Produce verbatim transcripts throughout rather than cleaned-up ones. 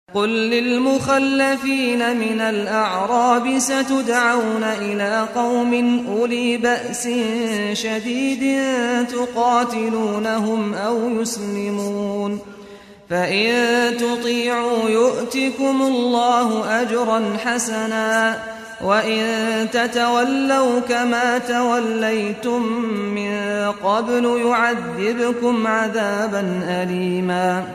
قل للمخلفين من الأعراب ستدعون إلى قوم أولي بأس شديد تقاتلونهم أو يسلمون فإن تطيعوا يؤتكم الله أجرا حسنا وإن تتولوا كما توليتم من قبل يعذبكم عذابا أليما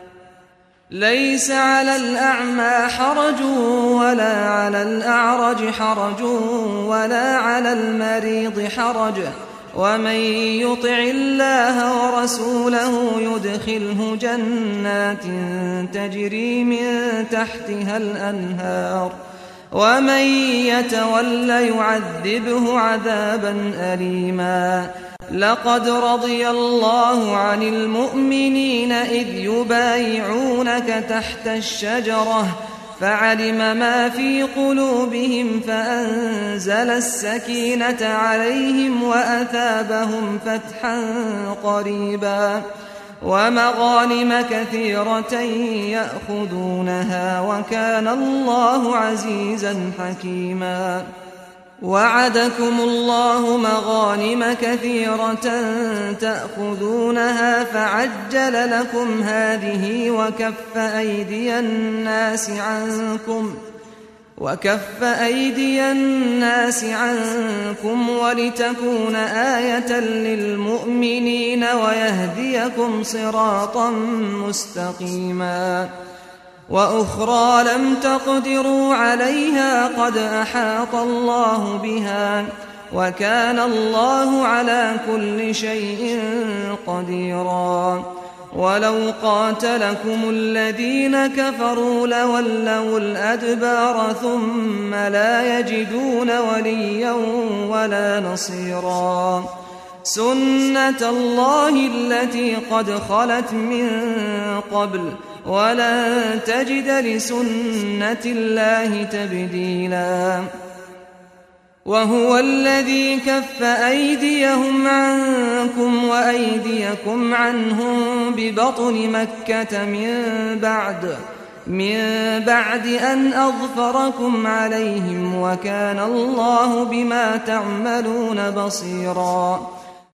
ليس على الأعمى حرج ولا على الأعرج حرج ولا على المريض حرج ومن يطع الله ورسوله يدخله جنات تجري من تحتها الأنهار ومن يتول يعذبه عذابا أليما لقد رضي الله عن المؤمنين إذ يبايعونك تحت الشجرة فعلم ما في قلوبهم فأنزل السكينة عليهم وأثابهم فتحا قريبا ومغانم كثيرة يأخذونها وكان الله عزيزا حكيما وعدكم الله مغانم كثيرة تأخذونها فعجل لكم هذه وكف أيدي الناس عنكم وكف أيدي الناس عنكم ولتكون آية للمؤمنين ويهديكم صراطا مستقيما وأخرى لم تقدروا عليها قد أحاط الله بها وكان الله على كل شيء قديرا ولو قاتلكم الذين كفروا لولوا الأدبار ثم لا يجدون وليا ولا نصيرا سنة الله التي قد خلت من قبل ولن تجد لسنة الله تبديلا وهو الذي كف أيديهم عنكم وأيديكم عنهم ببطن مكة من بعد من بعد أن أظفركم عليهم وكان الله بما تعملون بصيرا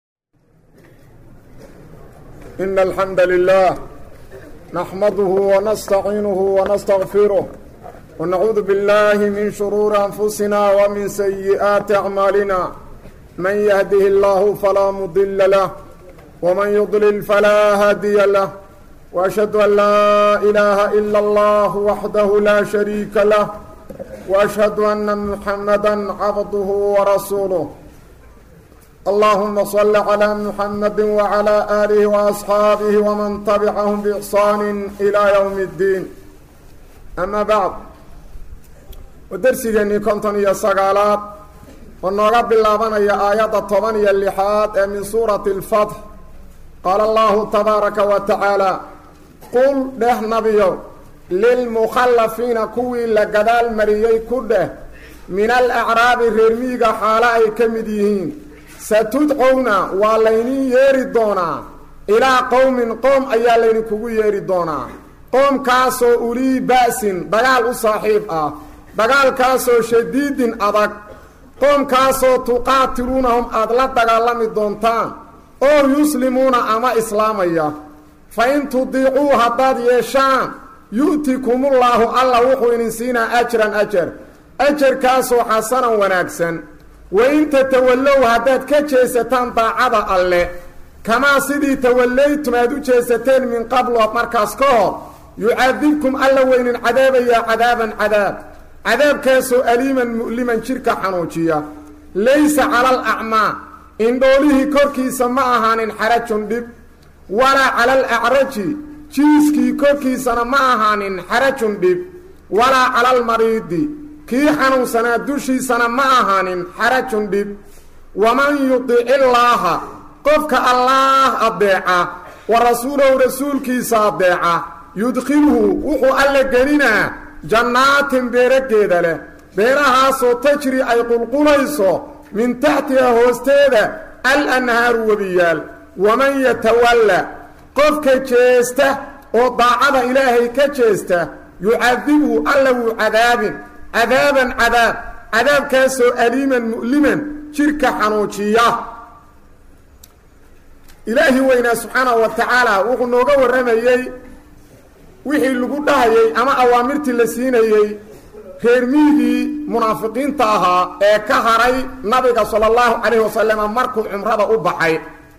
إن الحمد لله نحمده ونستعينه ونستغفره ونعوذ بالله من شرور أنفسنا ومن سيئات أعمالنا من يهده الله فلا مضل له ومن يضلل فلا هادي له وأشهد أن لا إله إلا الله وحده لا شريك له وأشهد أن محمدا عبده ورسوله اللهم صل على محمد وعلى آله وأصحابه ومن تبعهم بإحسان إلى يوم الدين أما بعد ودرسيني كنتن يا سغالات ونرب اللابن يا آيات الطبن يا اللحاد من سورة الفتح قال الله تبارك وتعالى قل ده نبيو للمخلفين كوي لقدال مريي كده من الأعراب الرميق حالاء كمديهين ستدعون وليني يردونا إلى قوم قوم أيا ليني كوي يردونا قوم كاسو أولي بأس دقال صاحب آه دقال كاسو شديد أدك قوم كاسو تقاتلونهم أدلت دقال مدونتان أو يسلمون أما إسلامية فإن تضيعوا هداد يشان يؤتكم الله الله وحوين سينا أجرا أجر أجر كاسو حسنا وناكسا وإن تتولوا هداد كجيستان طاعة الله كما سيدي توليتم هدو جيستين من قبل ومركز كور يعذبكم الله وإن عذابا يا عذابا عذاب عذاب كاسو أليما مؤلما شركة حنوشية ليس على الأعمى إن دوليه كوركي سماهان حرج دب ولا على الأعرج جيسكي كوركي سنماهان حرج دب ولا على المريض كي حنو سنة دوشي سنماهان حرج دب ومن يطيع الله قفك الله أضيعه ورسوله رسولك صادعه يدخله وحو الله قرنا جنات بيركيدة له بيرها سو تجري أي قلقليسو من تحتها هوستيدة الأنهار وبيال ومن يتولى قفك جيسته وضاعد إلهي كجيسته yucadibuhu alla wuu cadaabin cadaaban cadaab cadaabkaasoo aliiman mu'liman jirka xanuujiya ilaahi weynaa subxaanahu wa tacaala wuxuu nooga warramayey wixii lagu dhahayey ama awaamirtii la siinayey reer miigii munaafiqiinta ahaa ee ka haray nabiga sala allahu calayhi wasalam markuu cumrada u baxay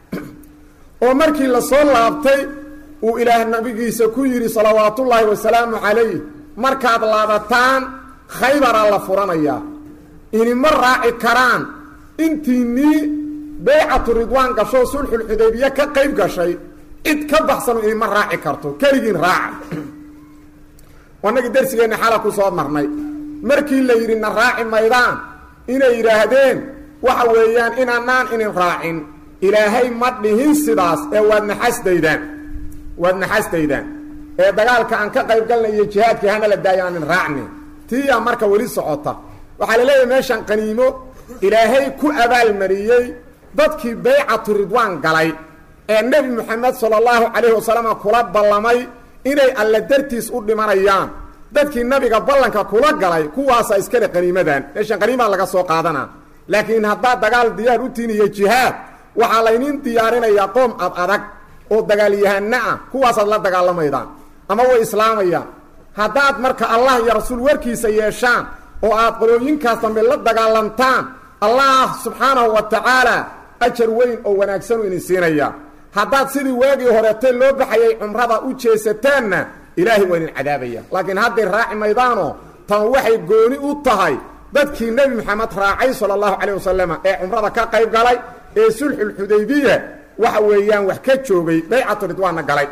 oo markii la soo laabtay uu ilaah nabigiisa ku yidhi salawaatullaahi wasalaamu calayh markaad laabataan khaybaraa la furanayaa inima raaci karaan intiinii baycatu ridwaan gashoo sulxulxudaybiya ka qayb gashay cid ka baxsano inima raaci karto keligiin raaca wanagii darsigeenna xala ku soo marnay markii la yidhi na raaci maydaan inay yidhaahdeen waxa weeyaan inaanaan inin raacin ilaahay ma dhihin sidaas ee waad naxasdaydaan waad naxasdaydaan ee dagaalka aan ka qayb galnay iyo jihaadkii hana la daayo aanin raacni tiiyaa marka weli socota waxaa la leeyahay meeshan qaniimo ilaahay ku abaalmariyey dadkii baycatu ridwaan galay ee nebi moxamed sala allahu calayhi wasalam kula ballamay inay alla dartiis u dhimanayaan dadkii nabiga ballanka kula galay kuwaasa iskale qaniimadan meeshan qaniimaa laga soo qaadanaa laakiin haddaad dagaal diyaar u tihin iyo jihaad waxaa laynin diyaarinayaa qoom ad adag oo dagaalyahana ah kuwaasaad la dagaalamaydaan ama way islaamayaan haddaad marka allah iyo rasuul warkiisa yeeshaan oo aad qolooyinkaas dambe la dagaalantaan allah subxaanahu wa tacaala ajar weyn oo wanaagsan u idin siinaya haddaad sidii waagii horeetay loo baxayay cumrada u jeesataanna ilaahay waa idin cadaabaya laakiin hadday raaci maydaanoo tan waxay gooni u tahay dadkii nebi moxamed raacay sala allahu calayh wasalam ee cumrada ka qayb galay ee sulxulxudaybiya waxa weeyaan wax ka joogay baycatu ridwaanna galay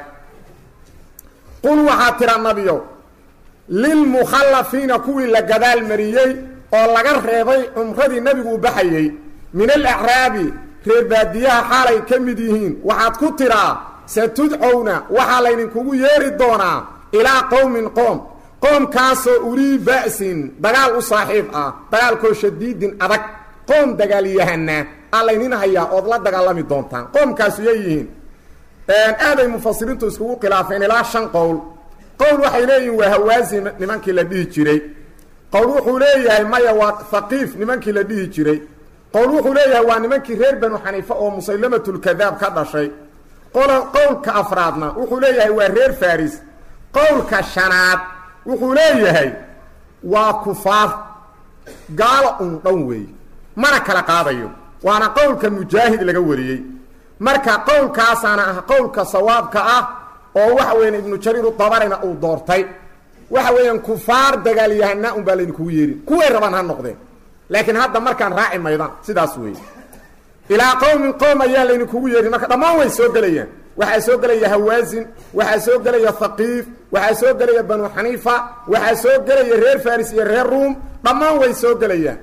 qul waxaa tira nabiyo lilmukhallafiina kuwii la gadaal mariyey oo laga reebay cumradii nebigu u baxayey min alacraabi reer baadiyaha xaalay ka mid yihiin waxaad ku tiraa satudcowna waxaa laydinkugu yeeri doonaa ilaa qowmin qoom qoomkaasoo ulii ba'sin dagaal u saaxiib ah dagaalkoo shadiidin adag qoom dagaalyahana aa laynin hayaa ood la dagaalami doontaan qoomkaasu yayihiin aaday mufasiriintu iskugu khilaafeen ilaa shan qowl qowl waxay leeyihiin waa hawaasin nimankii la dhihi jiray qowl wuxuu leeyahay maya waa haqiif nimankii la dhihi jiray qowl wuxuu leeyahay waa nimankii reer banu xaniifa oo musaylamatulkadaab ka dhashay qowlka afraadna wuxuu leeyahay waa reer faris qowlka shanaad wuxuu leeyahay waa kufaar gaalo un dhan weey mana kala qaadayo waana qowlka mujaahid laga wariyey marka qowlkaasaana ah qowlka sawaabka ah oo waxa weeyaan ibnu jariir udabarina uu doortay waxa weeyaan kufaar dagaalyahana un baa laydinkugu yeerin kuway rabaan ha noqdeen laakiin hadda markaan raaci maydaan sidaas weeye ilaa qowmin qowm ayaa laydinkugu yeerin marka dhammaan way soo gelayaan waxaa soo gelaya hawaasin waxaa soo gelaya haqiif waxaa soo gelaya banu xaniifa waxaa soo gelaya reer faris iyo reer ruum dhammaan way soo gelayaan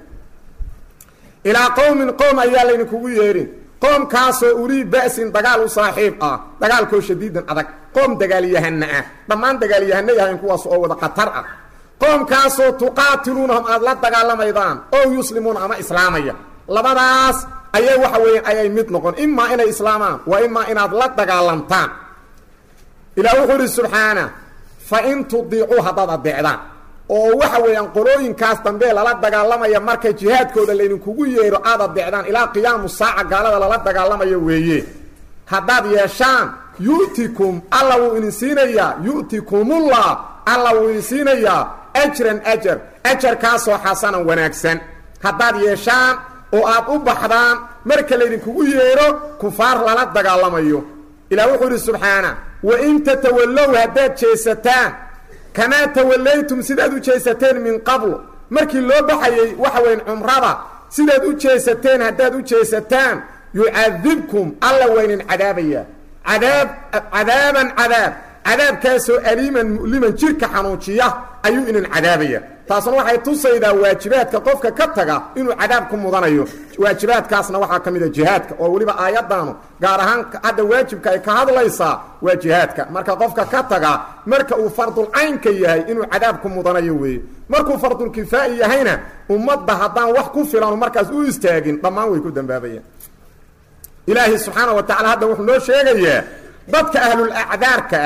ilaa qowmin qowm ayaa laydinkugu yeerin qoomkaasoo ulii ba'sin dagaal u saaxiib ah dagaalkoo shadiidan adag qoom dagaalyahana ah dhammaan dagaalyahana yahayn kuwaas oo wada khatar ah qoomkaasoo tuqaatiluunahum aada la dagaalamaydaan oo yuslimuuna ama islaamaya labadaas ayay waxa weeyaan ayay mid noqon imaa inay islaamaan waa imaa inaad la dagaalamtaan ilaah wuxuu ihi subxaana fa in tudiicuu haddaad adeecdaan oo waxa weeyaan qolooyinkaas dambe lala dagaalamaya marka jihaadkooda laydinkugu yeero aad adeecdaan ilaa qiyaamu saaca gaalada lala dagaalamayo weeye haddaad yeeshaan yu'tikum alla wuu idin siinayaa yu'tikumullah alla wuu idin siinayaa ajran ajar ajarkaasoo xasanan wanaagsan haddaad yeeshaan oo aad u baxdaan marka laydinkugu yeero kufaar lala dagaalamayo ilaah wuxuu idhi subxaana wain tatawallow haddaad jeesataan kamaa tawallaytum sidaad u jeesateen min qablu markii loo baxayey waxa weyn cumrada sidaad u jeesateen haddaad u jeesataan yucadibkum alla waynin cadaabaya cadaab cadaaban cadaab cadaabkaasoo aliiman mu'liman jirka xanuujiya ayuu inin cadaabaya taasna waxay tusaydaa waajibaadka qofka ka taga inuu cadaab ku mudanayo waajibaadkaasna waxaa ka mid a jihaadka oo weliba aayaddaanu gaar ahaan hadda waajibka ay ka hadlaysaa waa jihaadka marka qofka ka taga marka uu fardulcaynka yahay inuu cadaab ku mudanayo weeye markuu fardulkifaa'i yahayna ummadda haddaan wax ku filan markaas u istaagin dhammaan way ku dambaabayaan ilaahay subxaana wa tacala hadda wuxuu noo sheegayaa dadka ahlul acdaarka ah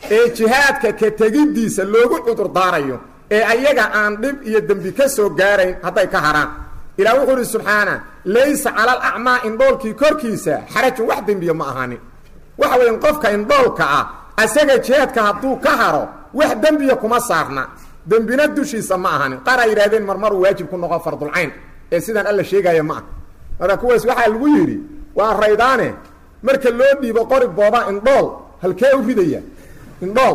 ee jihaadka ka tegidiisa loogu cudur daarayo ee ayaga aan dhib iyo dembi ka soo gaarayn hadday ka haraan ilaah wuxuu yidhi subxaana laysa cala alacmaa indhoolkii korkiisa xarajun wax dembiya ma ahaanin waxa weyan qofka indhoolka ah asaga jihaadka hadduu ka haro wax dembiya kuma saarna dembina dushiisa ma ahanin qaar ay yidhahdeen marmaruu waajib ku noqo fardulcayn ee sidaan alla sheegaya ma ah marka kuwaas waxaa lagu yidhi waa raydaane marka loo dhiibo qori booba indhool halkee u ridaya indhool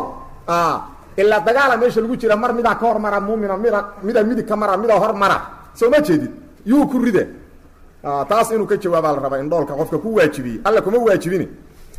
ilaa dagaala meesha lagu jira mar midaa ka hormara muumina mida mida midig ka mara midaa hormara soo ma jeedid yuu ku rida taas inuu ka jawaabaa la rabaa indhoolka qofka ku waajibiyey alla kuma waajibini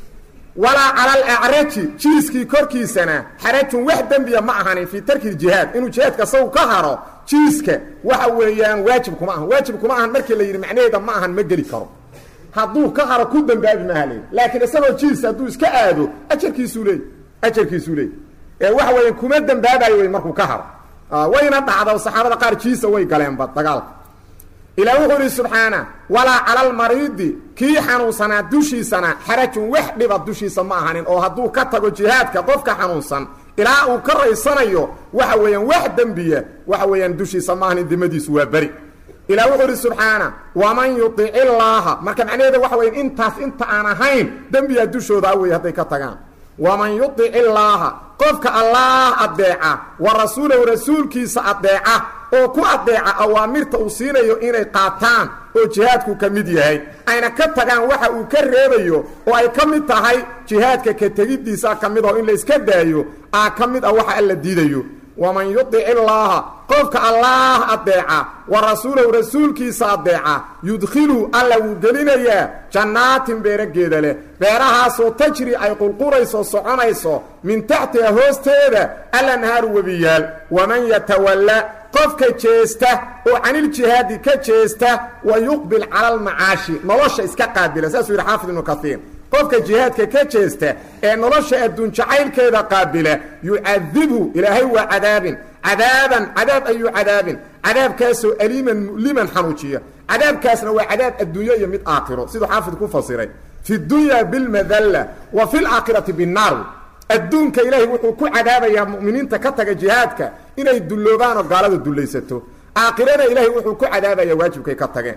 walaa cala alacraji jiiskii korkiisana xarajun wax dembiya ma ahanin fii tarki jihaad inuu jihaadka saw ka haro jiiska waxa weeyaan waajib kuma ahan waajib kuma ahan markii la yidhi macnaheeda ma ahan ma geli karo hadduu ka haro ku dambaabi maaha leey laakiin isagoo jiis hadduu iska aado ajarkiisuu leey ajarkiisuu leey ee waxa weeyaan kuma dambaabayo wey markuu ka haro wayna dhacdo saxaabada qaar jiisa way galeenba dagaalka ilaah wuxuu yidhi subxaana walaa cala almariidi kii xanuunsanaa dushiisana xarajun wax dhiba dushiisa ma ahanin oo hadduu ka tago jihaadka qofka xanuunsan ilaa uu ka raysanayo waxa weeyaan wax dembiya waxa weeyaan dushiisa ma ahanin dimadiisu waa beri ilaah wuxuu yidhi subxaana waman yudic illaaha marka macnaheeda waxa weyan intaas inta aan ahayn dembiyaa dushooda wey hadday ka tagaan waman yudic illaaha qofka allaah adeeca wa rasuulahu rasuulkiisa adeeca oo ku adeeca awaamirta uu siinayo inay qaataan oo jihaadku ka mid yahay ayna ka tagaan waxa uu ka reebayo oo ay ka mid tahay jihaadka ka tegidiisa ka mid oo in la iska daayo aa ka mid ah waxa alla diidayo waman yudic illaaha qofka allaah adeeca wa rasuulahu rasuulkiisa adeeca yudkhilu alla wuu gelinayaa jannaatin beerageeda leh beerahaasoo tajri ay qulqurayso soconayso min taxtiha hoosteeda alanhaaru webiyaal waman yatawalla qofka jeesta oo caniljihaadi ka jeesta wa yuqbil cala almacaashi nolosha iska qaabila saasuu yidhi xaafid ibnu kaiir qofka jihaadka ka jeesta ee nolosha adduun jacaylkeeda qaabila yucadibhu ilaahay waa cadaabin cadaaban cadaab ayuu cadaabin cadaabkaasoo aliiman mu'liman xanuujiya cadaabkaasna waa cadaab adduunyo iyo mid aakhiro siduu xaafid ku fasiray fi dunya bilmadalla wa fi laakhirati binnaar adduunka ilaahay wuxuu ku cadaabayaa mu'miniinta ka taga jihaadka inay dulloobaan oo gaalada dullaysato aakhirana ilaahay wuxuu ku cadaabayaa waajibkay ka tageen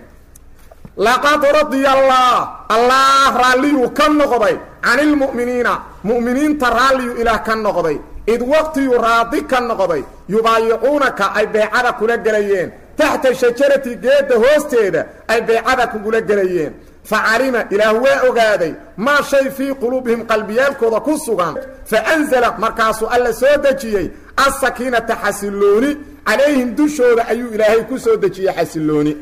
laqad radiya allah allah raalliyuu ka noqday cani lmu'miniina mu'miniinta raalliyuu ilaah ka noqday id waqtiyuu raadi ka noqday yubaayicuunaka ay beecada kula gelayeen taxta shajarati geedda hoosteeda ay beecada kugula gelayeen facalima ilaah waa ogaaday maa shay fii quluubihim qalbiyaalkooda ku sugan faanzala markaasuu alla soo dejiyey asakiinata xasillooni calayhim dushooda ayuu ilaahay ku soo dejiyey xasillooni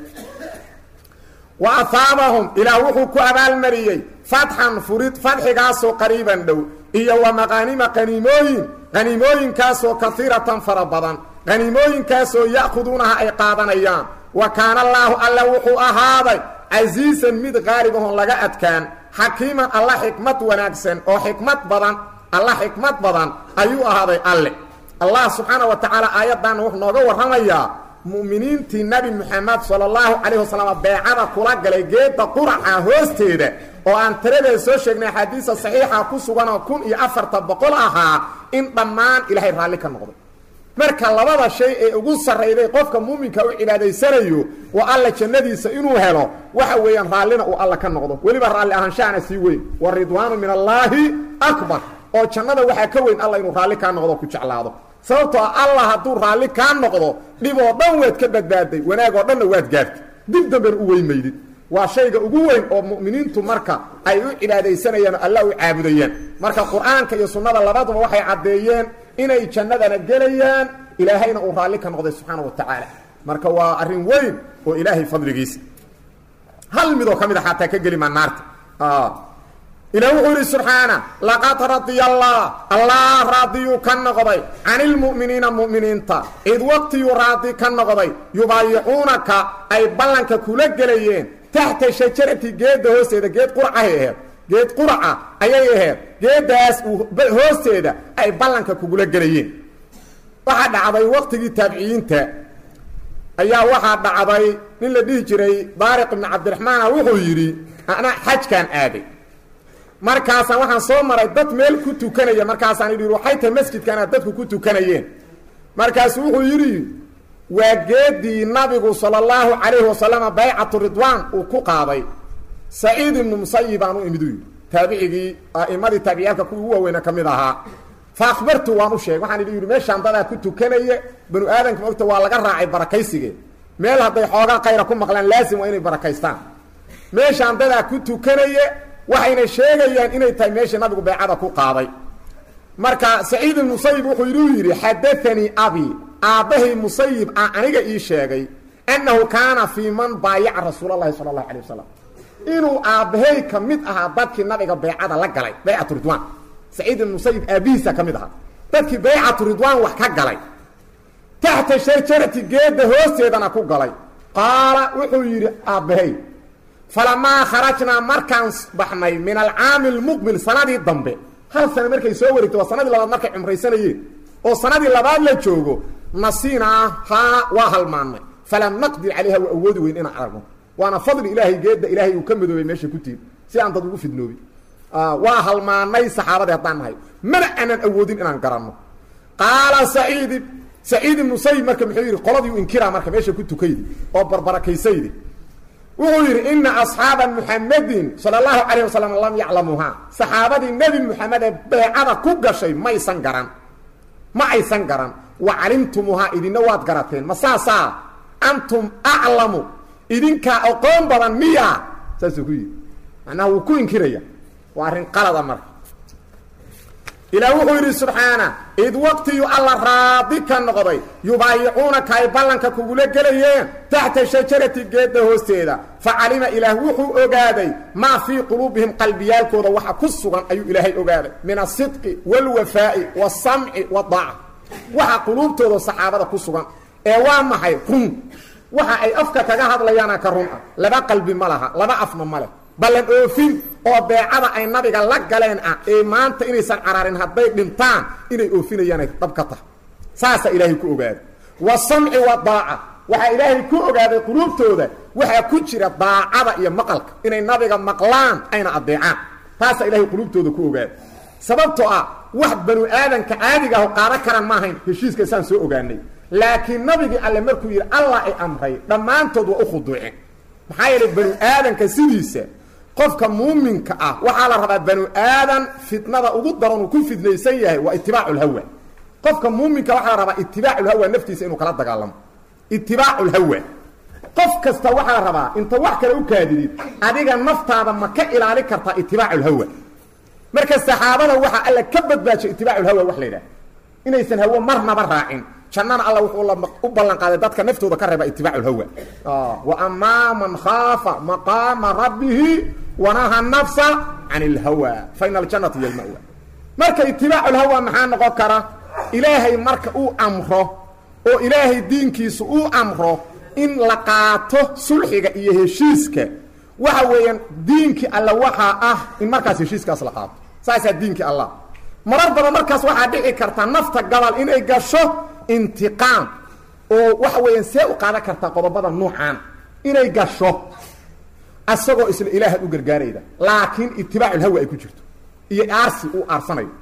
wa ahaabahum ilaah wuxuu ku abaalmariyey fatxan furid fadxigaasoo qariiban dhow iyo wa maqaanima qaniimooyin qaniimooyinkaasoo kaiiratan fara badan qaniimooyinkaasoo ya'khuduunaha ay qaadanayaan wa kaana allaahu alla wuxuu ahaaday casiisan mid qaalib ahon laga adkaan xakiiman alla xikmad wanaagsan oo xikmad badan alla xikmad badan ayuu ahaaday alle allah subxaana wa tacaala aayaddaana wuxuu nooga warramayaa mu'miniintii nebi moxamed sala allahu calayhi wasalam beecada kula galay geedda quraca hoosteeda oo aan tiradeeda soo sheegnay axaadiisa saxiixa ku suganoo kun iyo afarta boqol ahaa in dhammaan ilaahay raalli ka noqday marka labada shay ee ugu sarrayday qofka muuminka u cibaadaysanayo waa alla jannadiisa inuu helo waxa weeyaan raallina uu alla ka noqdo weliba raalli ahaanshaana sii weyn wa ridwaanu min allaahi akbar oo jannada waxaa ka weyn alla inuu raalli kaa noqdo ku jeclaado sababtoo allah hadduu raalli kaa noqdo dhib oo dhan waad ka badbaaday wanaag oo dhanna waad gaartay dib damben u weymaydid waa shayga ugu weyn oo mu'miniintu marka ay u cibaadaysanayaan oo alla u caabudayaan marka qur-aanka iyo sunnada labaduba waxay caddeeyeen inay jannadana gelayaan ilaahayna uu raalli ka noqday subxaana wa tacaala marka waa arrin weyn oo ilaahay fadligiisa hal midoo ka mid a xataa ka geli maa naarta ilaah wuxuu yidhi subxaana laqad radiya allah allah raadiyuu ka noqday cani lmu'miniina mu'miniinta id waqtiyuu raadi ka noqday yubaayicuunaka ay ballanka kula gelayeen taxta shajarati geedda hoosteeda geed quracahay aheed geed quraca ayay aheyd geeddaas hoosteeda ay ballanka kugula gelayeen waxaa dhacday waqtigii taabiciyiinta ayaa waxaa dhacday nin la dhihi jiray daariq ibni cabdiraxmaana wuxuu yidhi ana xajkaan aaday markaasaan waxaan soo maray dad meel ku tukanaya markaasaan idhi waxay tahay masjidkana dadku ku tukanayeen markaasuu wuxuu yidhi waa geedii nabigu sala allahu calayhi wasalama baycatu ridwaan uu ku qaaday saciid ibnu musayib aan u imid u yidhi taabicigii a'immadii taabiciyaalka kuwii ugu waaweyna ka mid ahaa fa akhbartu waan u sheegay waxaan idhi yidhi meeshaan dadaa ku tukanaya banu aadanka maogta waa laga raacay barakaysigee meel hadday xoogaa khayra ku maqlaan laasim waa inay barakaystaan meeshaan dadaa ku tukanaya waxayna sheegayaan inay tahay meeshii nabigu baycada ku qaaday marka saciid ibnu musayib wuxuu yidhi u yidhi xadaanii abi aabbahay musayib a aniga ii sheegay annahu kaana fii man baayaca rasuul allahi sala allahu alay wasalam inuu aabbahay ka mid ahaa dadkii nabiga baycada la galay baycatu ridwaan saciid ibnu musayib aabbihiisa ka mid ahaa dadkii baycatu ridwaan wax ka galay taxta shajarati geedda hoosteedana ku galay qaala wuxuu yidhi aabbahay falamaa kharajnaa markaan baxnay min alcaami almuqbil sanadii dambe hal sana markay soo wareegto waa sanadii labaad markay cumraysanayeen oo sanadii labaad la joogo nasiinaa haa waa halmaannay falam naqdir calayha waa awoodi weyn inaan aragno waana fadli ilaahay geedda ilaahay uu ka midoobay meesha ku tiir si aan dad ugu fidnoobin waa halmaanay saxaabadii haddaan nahay mana aanan awoodin inaan garanno qaala saciid saciid ibnu musayib marka muxuu yidhi qoladii u inkiraa marka meesha ku tukaydi oo barbarakaysaydi wuxuu yidhi ina asxaaba muxamedin sala allahu calayh wasalam lam yaclamuuhaa saxaabadii nebi muxamed ee beecada ku gashay maysan garan ma aysan garan wa calimtumuuhaa idinna waad garateen ma saasaa antum aclamu idinkaa aqoon badan miyaa saasuu ku yidhi macnaha wuu ku inkiraya waa arrin qalada marka ilaah wuxuu yidhi subxaana id waqtiyu alla raadi ka noqday yubaayicuunaka ay ballanka kugula gelayeen taxta shajarati geedda hoosteeda fa calima ilaah wuxuu ogaaday maa fii quluubihim qalbiyaalkooda waxa ku sugan ayuu ilaahay ogaaday min asidqi waalwafaa'i waasamci waddaaca waxa quluubtooda saxaabada ku sugan ee waa maxay run waxa ay afka kaga hadlayaana ka run ah laba qalbi ma laha laba afna ma leh ballan oofin oo beecada ay nabiga la galeen ah ee maanta inaysan cararin hadday dhintaan inay oofinayaan ay dhab ka tahay saasaa ilaahay ku ogaaday wasamci wadaaca waxaa ilaahay ku ogaaday quluubtooda waxaa ku jira daacada iyo maqalka inay nabiga maqlaan ayna adeecaan taasaa ilaahay quluubtooda ku ogaaday sababtoo ah wax banu aadanka caadiga ah qaadan karaan ma ahayn heshiiska isaan soo ogaanay laakiin nabigii alle markuu yidhi allah ay amray dhammaantood waa u khuduuceen maxaa yeelay banu aadanka sidiisa qofka muuminka ah waxaa la rabaa banu aadan fitnada ugu daran uu ku fidnaysan yahay waa itibaacu lhawa qofka muuminka waxaa la rabaa itibaacu lhawa naftiisa inuu kala dagaalamo itibaacu lhawa qof kasta waxaa la rabaa inta wax kale u kaadidid adiga naftaada ma ka ilaali kartaa itibaacu lhawa marka saxaabada waxaa alla ka badbaajiyo itibaacu lhawa wax la yidhaha inaysan hawo marnaba raacin jannana alla wuxuu u ballan qaaday dadka naftooda ka reeba itibaacu lhawa wa amaa man khaafa maqaama rabbihi wanaha nafsa can ilhawa fa ina aljannata hiya almawa marka itibaacu lhawa maxaa noqon kara ilaahay marka uu amro oo ilaahay diinkiisa uu amro in la qaato sulxiga iyo heshiiska waxa weeyaan diinkii alla waxaa ah in markaas heshiiskaas la qaato saasaa diinkii allah marar badan markaas waxaa dhici karta nafta gabal inay gasho intiqaam oo waxa weeyaan see u qaadan kartaa qodobada nuucaan inay gasho asagoo isla ilaahaad u gargaarayda laakiin itibaaculhawa ay ku jirto iyo aarsi uu aarsanayo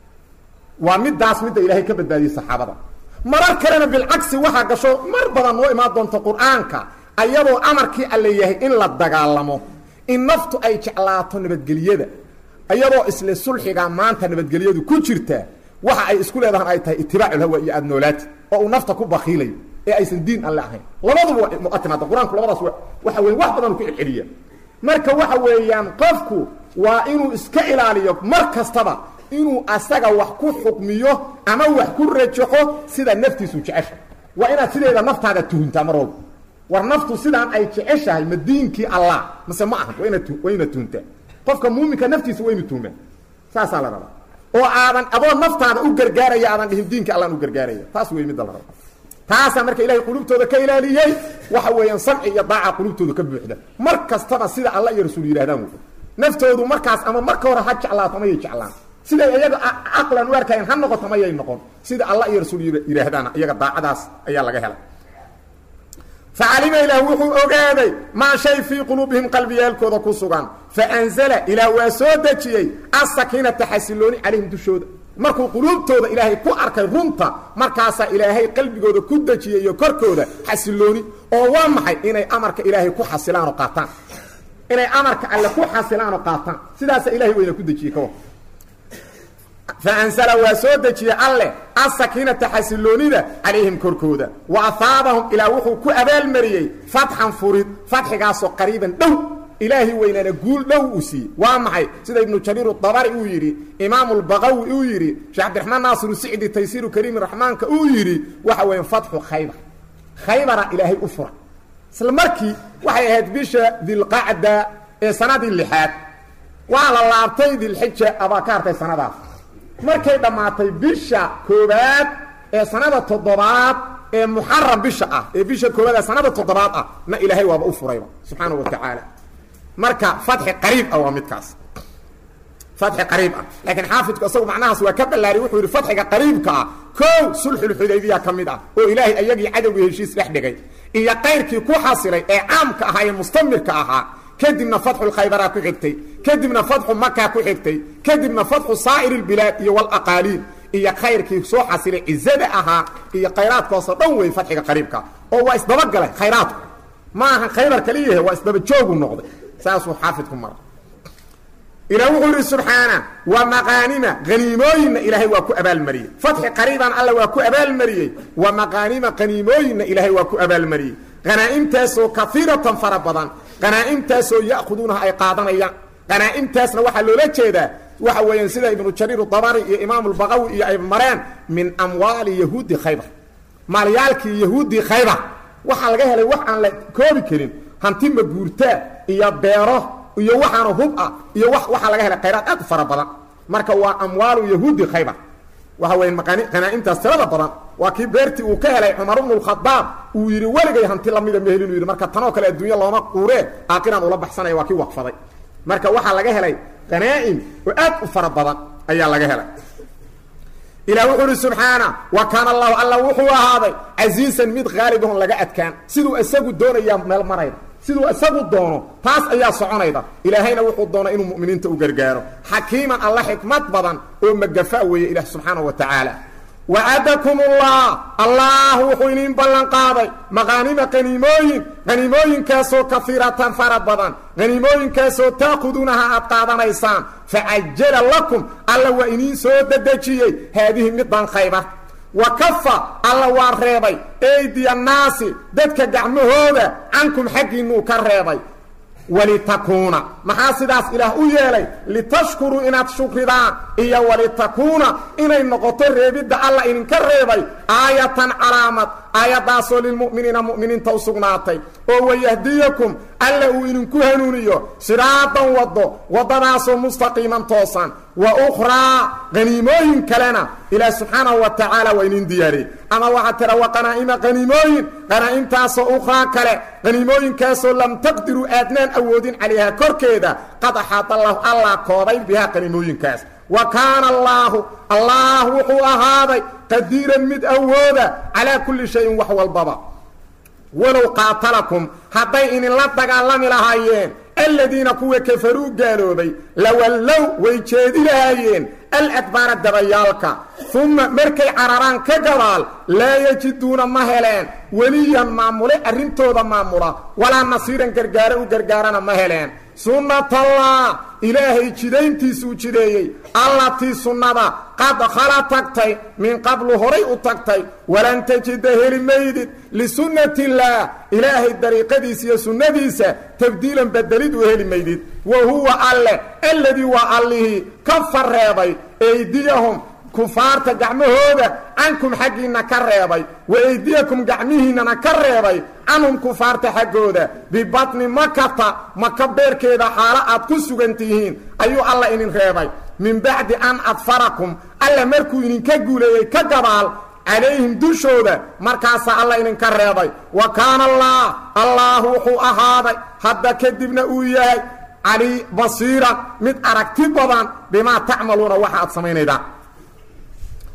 waa midaas midda ilaahay ka badbaadiyey saxaabada marar kalena bilcagsi waxaa gasho mar badan noo imaan doonto qur-aanka ayadoo amarkii alle yahay in la dagaalamo in naftu ay jeclaato nabadgelyada ayadoo isla sulxiga maanta nabadgelyadu ku jirtaa waxa ay isku leedahan ay tahay itibaaculhawa iyo aada noolaati oo uu nafta ku bakiilayo ee aysan diin alle ahayn labaduba waa muqatimaada qur-aanku labadaas waxa weya wax badan ku celceliya marka waxa weeyaan qofku waa inuu iska ilaaliyo mar kastaba inuu asaga wax ku xukmiyo ama wax ku rajaxo sida naftiisu jecesha waa inaad sideeda naftaada tuhuntaa mar walba war naftu sidaan ay jeceshahay ma diinkii allah mase ma aha waa inaad waa inaad tuhuntaa qofka muuminka naftiisa waa inu tuhmaa saasaa la rabaa oo aadan adoo naftaada u gargaaraya aadan dhihin diinka allaan u gargaaraya taas wey midda la raba taasaa marka ilahay qulubtooda ka ilaaliyey waxa weeyaan samci iyo daaca qulubtooda ka buuxda mar kastaba sida alla iyo rasuul yidhahdaan wey naftoodu markaas ama marka hore ha jeclaato amayay jeclaan siday iyaga caqlan u arkayeen ha noqoto mayay noqon sida alla iyo rasuul yidhaahdaana iyaga daacadaas ayaa laga helay facalima ilaah wuxuu ogaaday maa shay fii quluubihim qalbiyaalkooda ku sugan faanzala ilaah waa soo dejiyey asakiinata xasilooni calayhim dushooda markuu quluubtooda ilaahay ku arkay runta markaasaa ilaahay qalbigooda ku dejiyey iyo korkooda xasilooni oo waa maxay inay amarka ilaahay ku xasilaan oo qaataan inay amarka alle ku xasilaan oo qaataan sidaasaa ilahay weyna ku dejiyey kawa faanzala waa soo dejiyey alleh asakiinata xasiloonida calayhim korkooda wa ahaabahum ilaa wuxuu ku abaalmariyey fatxan furid fatxigaasoo qariiban dhow ilaahi weynana guul dhow uu siiyey waa maxay sida ibnu jariir dabari uu yidhi imaamu lbaqawi uu yidhi sheekh cabdiraxmaan naasiru sicdi taysiiru kariimi raxmaanka uu yidhi waxa weeye fatxu khaybar khaybara ilaahay u fura isla markii waxay ahayd bisha dilqacda ee sanadii lixaad waa la laabtay dilxija abaa ka hartay sanadaas markay dhammaatay bisha koobaad ee sanada toddobaad ee muxaram bisha ah ee bisha koobaad ee sanada toddobaad ah na ilaahay waaba u furayba subxaanahu wa tacaala marka fatxi qariib ah waa midkaas fatxi qariib ah laakiin xaafidku isagu macnahaas waa ka ballaari wuxuu yidhi fatxiga qariibka ah kow sulxulxudaybiya ka mid ah oo ilaahay ayagii cadowgii heshiis dhex dhigay iyo qayrkii ku xasilay ee caamka ahaa ee mustamirka ahaa kadibna fatxu lkhaybaraa ku xigtay kadibna fatxu makaa ku xigtay kadibna fatxu saa'ir lbilaad iyo walaqaaliin iyo khayrkii soo xasilay cizada ahaa iyo khayraadkaasoo dhan wey fatxiga qariibka oo waa isdabagalay khayraadku ma aha khaybar kaliyahe waa isdaba joogu noqday saasuu xaafidku mara ilaah wuxuu yidhi subxaana wa maqaanima haniimooyinna ilaahay waa ku abaalmariyey fatxi qariiban alla waa ku abaalmariyey wa maqaanima haniimooyinna ilaahay waa ku abaalmariyey qanaa'imtaasoo kaiiratan fara badan qanaa'imtaasoo ya'khuduunaha ay qaadanayaan qanaa'imtaasna waxaa loola jeedaa waxa weeyaan sida ibnu jariir dabari iyo imaamu lbaqawi iyo ay mareen min amwaali yahuudi khaybar maalyaalkii yahuudii khaybar waxaa laga helay wax aan la koobi karin hanti maguurtaa iyo beero iyo waxaana hub ah iyo wa waxaa laga helay khayraad aad u fara badan marka waa amwaalu yahuudi khaybar waxa weya qanaa'imtaas tirada badan waa kii beertii uu ka helay cumar bnu lkhadaab uu yidhi weligay hanti lamida ma helin uu yidhi marka tanoo kale adduunya looma quuree aakiraan ula baxsanaya waa kii waqfaday marka waxaa laga helay qanaa'im oo aad u fara badan ayaa laga helay ilah wuxuu uhi subxaana wa kaana allahu alla wuxuu ahaaday casiisan mid haalibahon laga adkaan siduu isagu doonayaa meel marayda siduu isagu doono taas ayaa soconayda ilaahayna wuxuu doona inuu mu'miniinta u gargaaro xakiiman alla xikmad badan oo magafaa weeye ilah subxaanahu wa tacaala wacadakum ullah allah wuxuu iniin ballan qaaday maqaanima qaniimooyin qaniimooyinkaasoo kafiiratan fara badan qaniimooyinkaasoo taakuduunaha aad qaadanaysaan facajala lakum alla waa iniin soo dedejiyey haadihi middan khaybar wa kafa alla waa reebay eydiya naasi dadka gacmahooda cankum xaggiinnuu ka reebay walitakuuna maxaa sidaas ilaah u yeelay litashkuruu inaad shukridaan iyo walitakuuna inay noqoto reebidda alla idinka reebay aayatan calaamad aayaddaasoo lilmu'miniina mu'miniinta u sugnaatay oo wayahdiyakum alla uu idinku hanuuniyo siraadan waddo waddadaasoo mustaqiiman toosan wa ukhraa qaniimooyin kalena ilaah subxaanahu wa tacaala waa idin diyaariyey ama waxaa tira wa qanaa'ima qaniimooyin qanaa'imtaasoo ukhraa kale qaniimooyinkaasoo lam taqdiruu aadnaan awoodin calayhaa korkeeda qad axaata allahu allah koobay bihaa qaniimooyinkaas wa kaana allaahu allah wuxuu ahaaday qadiiran mid awooda calaa kulli shayin wax walbaba walow qaatalakum hadday idinla dagaalami lahaayeen aladiina kuwa kafaruu gaaloobay lawallow way jeedi lahaayeen aladbaara dabayaalka uma markay cararaan ka gadaal laa yajiduuna ma heleen weliyan maamule arrintooda maamula walaa nasiiran gargaare u gargaarana ma heleen sunnatallah ilaahay jidayntiisuu jideeyey allatii sunnada qad khala tagtay min qablu horay u tagtay walan tajida heli maydid lisunnatillaah ilaahay dariiqadiisa iyo sunnadiisa tabdiilan bedelid u heli maydid wa huwa alle alladii waa allihii kafa reebay eydiyahum kufaarta gacmahooda cankum xaggiinna ka reebay wa eydiyakum gacmihiinnana ka reebay canhum kufaarta xaggooda bibatni makata maka beerkeeda xaalo aad ku sugan tihiin ayuu alla idin reebay min bacdi an adfarakum alla markuu idinka guuleeyey ka gabaal calayhim dushooda markaasaa alla idinka reebay wa kaana allah allah wuxuu ahaaday hadda kadibna uu yahay cali basiiran mid aragti badan bimaa tacmaluuna waxa aad samaynaydaan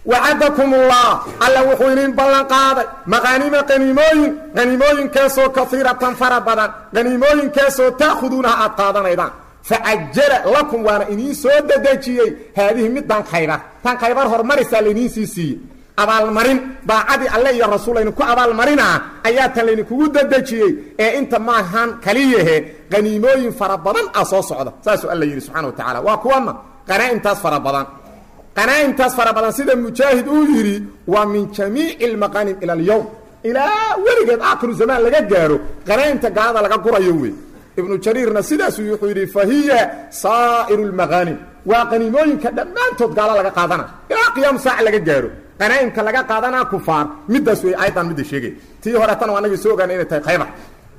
wacadakum ullah alla wuxuu idin ballan qaaday maqaanima qaniimooyin qaniimooyinkaasoo kaiiratan fara badan qaniimooyinkaasoo ta'khuduunaha aad qaadanaydaan facajala lakum waana idiin soo dedejiyey haadihi middan khaybar tan khaybar hormarisaa laydiin sii siiyey abaalmarin daacadii alle iyo rasuul laydinku abaalmarinaa ayaa tan laydinkugu dedejiyey ee inta maahan kaliyahe qaniimooyin fara badan ah soo socda saasuu alla yidhi subxana wa tacala waa kuwana qanaa'imtaas fara badan qanaa'imtaas fara badan sida mujaahid uu yidhi waa min jamiici almaqaanim ila alyowm ilaa weligeed aakhiru zamaan laga gaaro qanaa'imta gaalada laga gurayo wey ibnu jariirna sidaasuu wuxuu yidhi fa hiya saa'iru lmaqaanim waa qaniimooyinka dhammaantood gaalo laga qaadana ilaa qiyaamu saaca laga gaaro qanaa'imka laga qaadanaa kufaar middaas wey ayadan midda sheegay tii horetana anagii soo ogaana inay tahay khaybar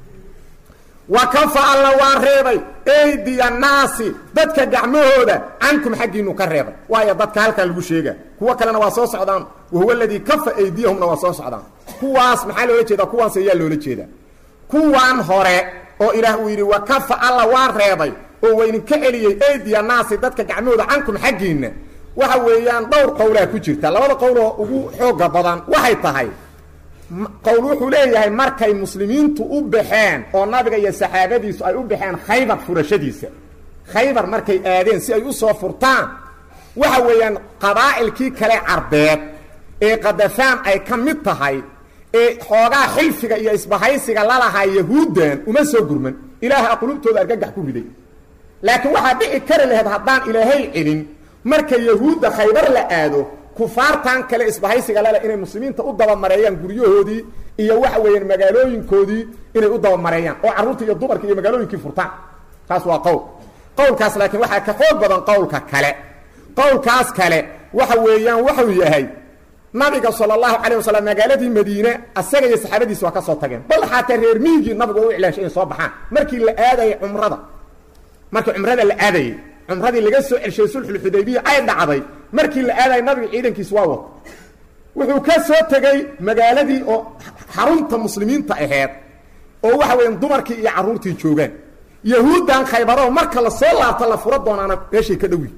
wa kafa alla waa reebay eydiya naasi dadka gacmahooda cankum xaggiinu ka reebay waayo dadka halkaa lagu sheega kuwo kalena waa soo socdaan wahuwa aladii kafa eydiyahumna waa soo socdaan kuwaas maxaa loola jeedaa kuwaas ayaa loola jeedaa kuwaan hore oo ilaah uu yidhi wa kafa alla waa reebay oo waydinka celiyey eydiya naasi dadka gacmahooda cankum xaggiinna waxa weeyaan dhowr qowlaa ku jirta labada qowloo ugu xooga badan waxay tahay qowl wuxuu leeyahay markay muslimiintu u baxeen oo nabiga iyo saxaabadiisu ay u baxeen khaybar furashadiisa khaybar markay aadeen si ay u soo furtaan waxa weeyaan qabaa'ilkii kale carbeed ee qadafaan ay ka mid tahay ee xoogaa xilfiga iyo isbahaysiga lalahaa yahuuddan uma soo gurman ilaaha qulubtooda argagax ku riday laakiin waxaa dhici kari lahayd haddaan ilaahay celin marka yahuudda khaybar la aado kufaartan kale isbahaysiga lale inay muslimiinta u dabamareeyaan guryahoodii iyo waxa weeyaan magaalooyinkoodii inay u dabamareeyaan oo carruurta iyo dumarka iyo magaalooyinkii furtaan taas waa qowl qowlkaas laakiin waxaa ka xoog badan qowlka kale qowlkaas kale waxa weeyaan wuxuu yahay nabiga sala allahu calayh wasalam magaaladii madiine asaga iyo saxaabadiisa waa ka soo tageen bal xataa reer miigii nabigu u iclaashay inay soo baxaan markii la aadayay cumrada markii cumrada la aadayay cumradii laga soo celshay sulxulxudaybiya ay dhacday markii la aadayay nabiga ciidankiisa waa wata wuxuu ka soo tegey magaaladii oo xarunta muslimiinta aheyd oo waxa weeyaan dumarkii iyo carruurtii joogaan yahuuddan khaybaroo marka la soo laabta la furo doonaana meeshay ka dhowi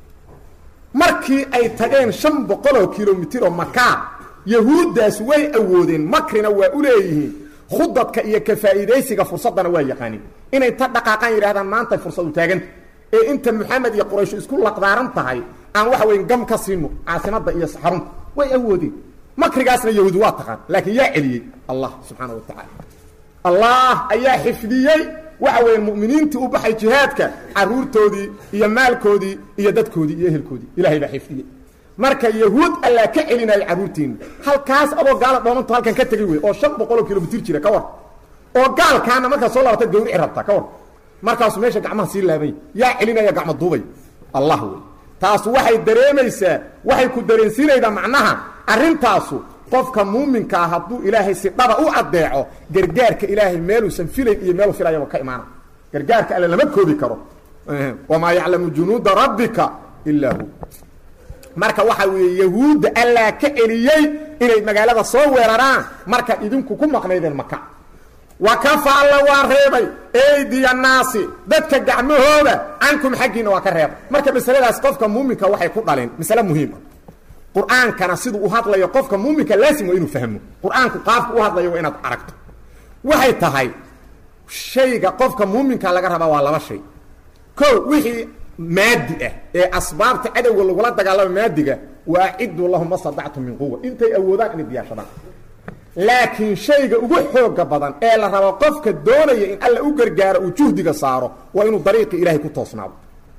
markii ay tageen shan boqol oo kilomitir oo makaa yahuuddaas way awoodeen makrina waa u leeyihiin khudadka iyo ka faa'iidaysiga fursaddana waa yaqaanin inay ta dhaqaaqaan yidhahdaan maantay fursad u taaganta ee inta maxamed iyo quraysho isku laqdaaran tahay aan waxa weyn gam ka siino caasimadda iyo xarunta way awoodeen makrigaasna yahuud waa taqaan laakiin yaa celiyey allah subxaana wa tacaala allah ayaa xifdiyey waxa weeyaan mu'miniintii u baxay jihaadka carruurtoodii iyo maalkoodii iyo dadkoodii iyo ehelkoodii ilaahay baa xifdiyey marka yahuud allaa ka celinaya carruurtiina halkaas adoo gaala dhoomanto halkan ka tegay wey oo shan boqol oo kilomitir jira ka war oo gaalkaana markaa soo laabata gawrici rabta ka war markaasuu meesha gacmaha sii laabay yaa celinaya gacmo duubay allah wey taas waxay dareemaysaa waxay ku dareensiinaydaa macnaha arrintaasu qofka muuminka ah hadduu ilaahay si dhaba u addeeco gargaarka ilaahay meeluusan filayn iyo meeluu filayaba ka imaana gargaarka alle lama koobi karo wamaa yaclamu junuuda rabbika ilaa hu marka waxa weeye yahuudda allaa ka celiyey inay magaalada soo weeraraan markaad idinku ku maqnaydeen maka wa kafa alla waa reebay eydiya naasi dadka gacmahooda cankum xaggiina waa ka reebay marka masaladaas qofka muuminka waxay ku dhaleen masale muhiim ah qur-aankana siduu u hadlayo qofka muuminka laasim waa inuu fahmo qur-aanku qaabka u hadlayo waa inaad aragto waxay tahay shayga qofka muuminka laga rabaa waa laba shay kow wixii maadi ah ee asbaabta cadowga lagula dagaalamo maadiga waa ciddu lahum masadactu min quwa intay awoodaan inay diyaashadaan laakiin shayga ugu xooga badan ee la rabo qofka doonaya in alla u gargaaro uu juhdiga saaro waa inuu dariiqii ilaahay ku toosnaado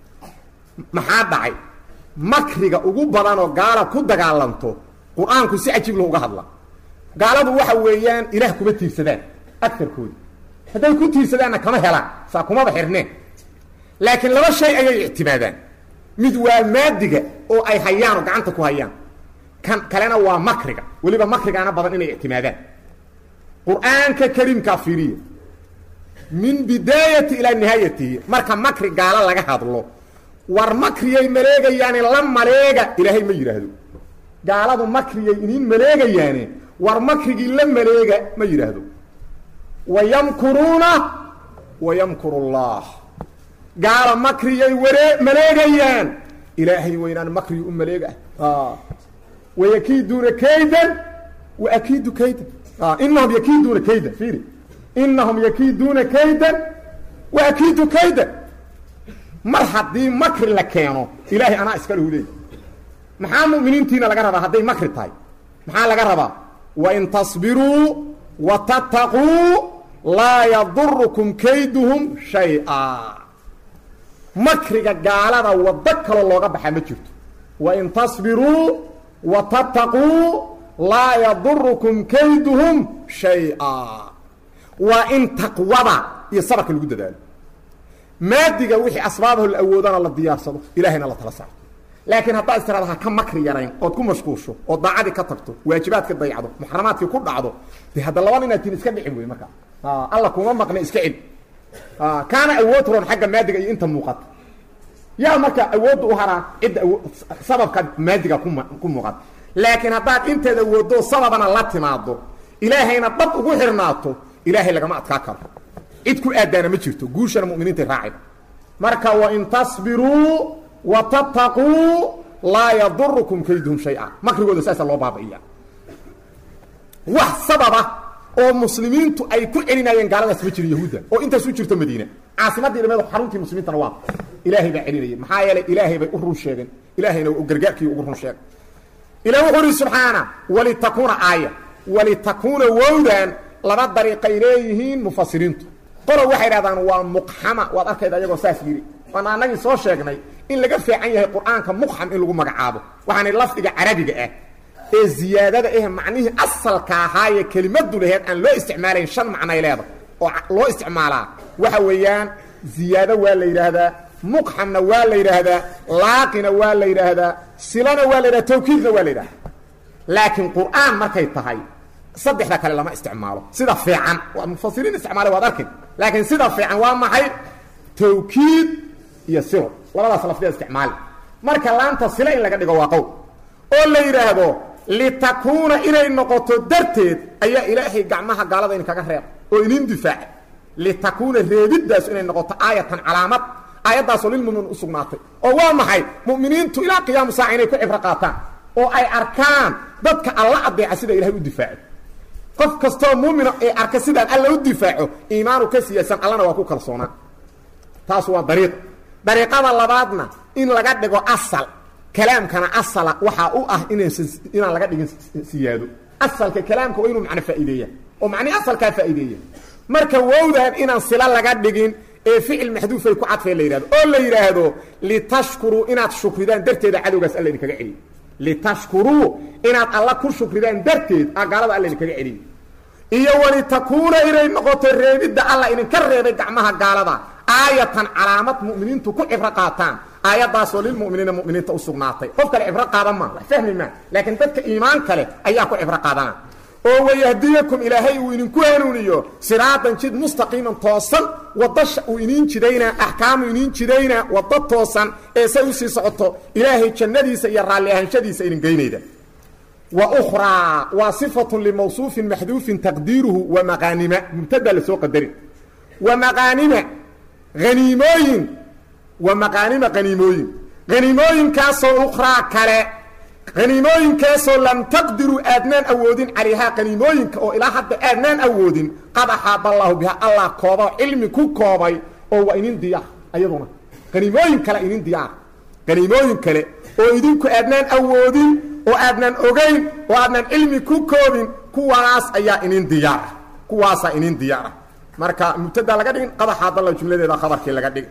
maxaa dhacay makriga ugu badanoo gaala ku dagaalanto qur-aanku si cajiib loo uga hadla gaaladu waxa weeyaan ilaah kuma tiirsadaan agarkoodi hadday ku tiirsadaanna kama helaan saa kumaba xirneen laakiin laba shay ayay ictimaadaan mid waa maadiga oo ay hayaan oo gacanta ku hayaan kan kalena waa makriga weliba makrigaana badan inay ictimaadaan qur-aanka kariimkaa fiiriya min bidaayati ilaa nihaayatihi marka makri gaalo laga hadlo war makriyay maleegayaane la maleega ilaahay ma yidhaahdo gaaladu makriyay iniin maleegayaane war makrigii la maleega ma yidhaahdo wayamkuruuna wayamkuru llah gaala makriyay waree maleegayaan ilaahay weynaan makriyu u maleega wayakiiduuna kaydan waakiidu kaydan inahum yakiiduuna kaydan fiiri inahum yakiiduuna kaydan waakiidu kaydan mar haddii makri la keeno ilaahay anaa iska lahu leey maxaa mu'miniintiina laga rabaa hadday makri tahay maxaa laga rabaa wain tasbiruu watattaquu laa yadurukum kayduhum shay-a makriga gaalada waddo kaloo looga baxaa ma jirto wain tasbiruu watattaquu laa yadurukum kayduhum shay-a waa in taqwada iyo sabarka lagu dadaalo maadiga wixii asbaabahu la awoodana la diyaarsado ilaahayna la tala saarto laakiin haddaad istiraada ha ka makri yarayn ood ku mashquulsho oo daacadii ka tagto waajibaadka dayacdo muxaramaadkii ku dhacdo dee hadda laba nin aad tin iska dhicin wey markaa alla kuma maqna iska celi kaana awood roon xagga maadiga iyo inta muuqata yaa marka awoodda u haraa cidda sababka maadiga ku muuqata laakiin haddaad inteed awooddo sababana la timaado ilaahayna dhab ugu xirnaato ilaahay lagama adkaa karo cid ku aadaana ma jirto guushana mu'miniintay raacida marka wain tasbiruu watattaquu laa yadurukum kayduhum shay-a makrigooda saasa loo baaba'iya wax sababa oo muslimiintu ay ku celinayeen gaaladaas ma jirin yahuudda oo intaas u jirto madiina caasimadii dhameed xaruntii muslimiintana waa ilaahay baa celinayay maxaa yeelay ilaahay bay u run sheegeen ilaahayna u gargaarkii ugu run sheegay ilaah wuxuu yidhi subxaana walitakuuna aaya walitakuuna wowdan laba dariiqay leeyihiin mufasiriintu qolo waxay idhahdaan waa muqxama waad arkayda iyagoo saas yidhi waan annagii soo sheegnay in laga fiican yahay qur'aanka muqxam in lagu magacaabo waxaana lafdiga carabiga ah ee ziyaadada ah macnihii asalka ahaaye kelimadu laheed aan loo isticmaalayn shan macnay leedahay oo loo isticmaalaa waxa weeyaan ziyaado waa la yidhaahdaa muqxamna waa la yidhaahdaa laaqina waa la yidhaahdaa silana waa la yidhahda tawkiidna waa la yidhahda laakiin qur'aan markay tahay saddexda kale lama isticmaalo sida fiican waa mufasiriin isticmaale waad arkay laakiin sida fiican waa maxay tawkiid iyo silo labadaas lafdiya isticmaali marka laanta sila in laga dhigo waa qowl oo la yidhaahdo litakuuna inay noqoto darteed ayaa ilaahay gacmaha gaalada in kaga reeb oo inin difaaca litakuuna reebiddaas inay noqoto aayatan calaamad aayaddaasoo lilmu'miniin u sugnaatay oo waa maxay mu'miniintu ilaa qiyaamu saaca inay ku cibro qaataan oo ay arkaan dadka alla adeeca sida ilahay u difaaco qof kastoo muumina ee arka sidaan alla u difaaco iimaanu ka siyaasan allana waa ku kalsoonaa taas waa dariiq dariiqada labaadna in laga dhigo asal kalaamkana asala waxaa u ah inaysan inaan laga dhigin siyaado asalka kalaamka waa inuu macno faa'iideeya oo macnihi asalkaa faa'iideeya marka wowdan inaan sila laga dhigin ee ficil maxduufay ku cadfeen la yidhahdo oo la yidhaahdo litashkuruu inaad shukridaan darteeda cadowgaas alla idinkaga celiyo litashkuruu inaad alla ku shukridaan darteed a gaalada alla idinkaga celiyo iyo walitakuuna inay noqoto reebidda alla idinka reebay gacmaha gaalada aayatan calaamad mu'miniintu ku cibro qaataan aayaddaasoo lilmu'miniina mu'miniinta u sugnaatay qof kale cibro qaadan maa wax fahmi maa laakiin dadka iimaan kale ayaa ku cibro qaadana oo wayahdiyakum ilaahay uu idinku hanuuniyo siraadan jid mustaqiiman toosan wadasha uu iniin jidaynaa axkaamu iniin jidaynaa waddo toosan ee say usii socoto ilaahay jannadiisa iyo raalli ahaanshadiisa idin geynayda wa ukhraa waa sifatun limawsuufin maxduufin taqdiiruhu wa maqaanima mubtada la soo qadarin wa maqaanima haniimooyin wa maqaanima haniimooyin haniimooyinkaasoo ukhraa kale haniimooyinkaasoo lam taqdiruu aadnaan awoodin calayhaa haniimooyinka oo ilaa hadda aadnaan awoodin qad axaaba allaahu bihaa allah kooba cilmi ku koobay oo waa inin diyaar ayaduna haniimooyin kale inin diyaar haniimooyin kale oo idinku aadnaan awoodin oo aadnaan ogayn oo aadnaan cilmi ku koobin kuwaas ayaa inin diyaara kuwaasaa inin diyaara marka mubtada laga dhigin qad axaaba allahu jumladeeda khabarkii laga dhigin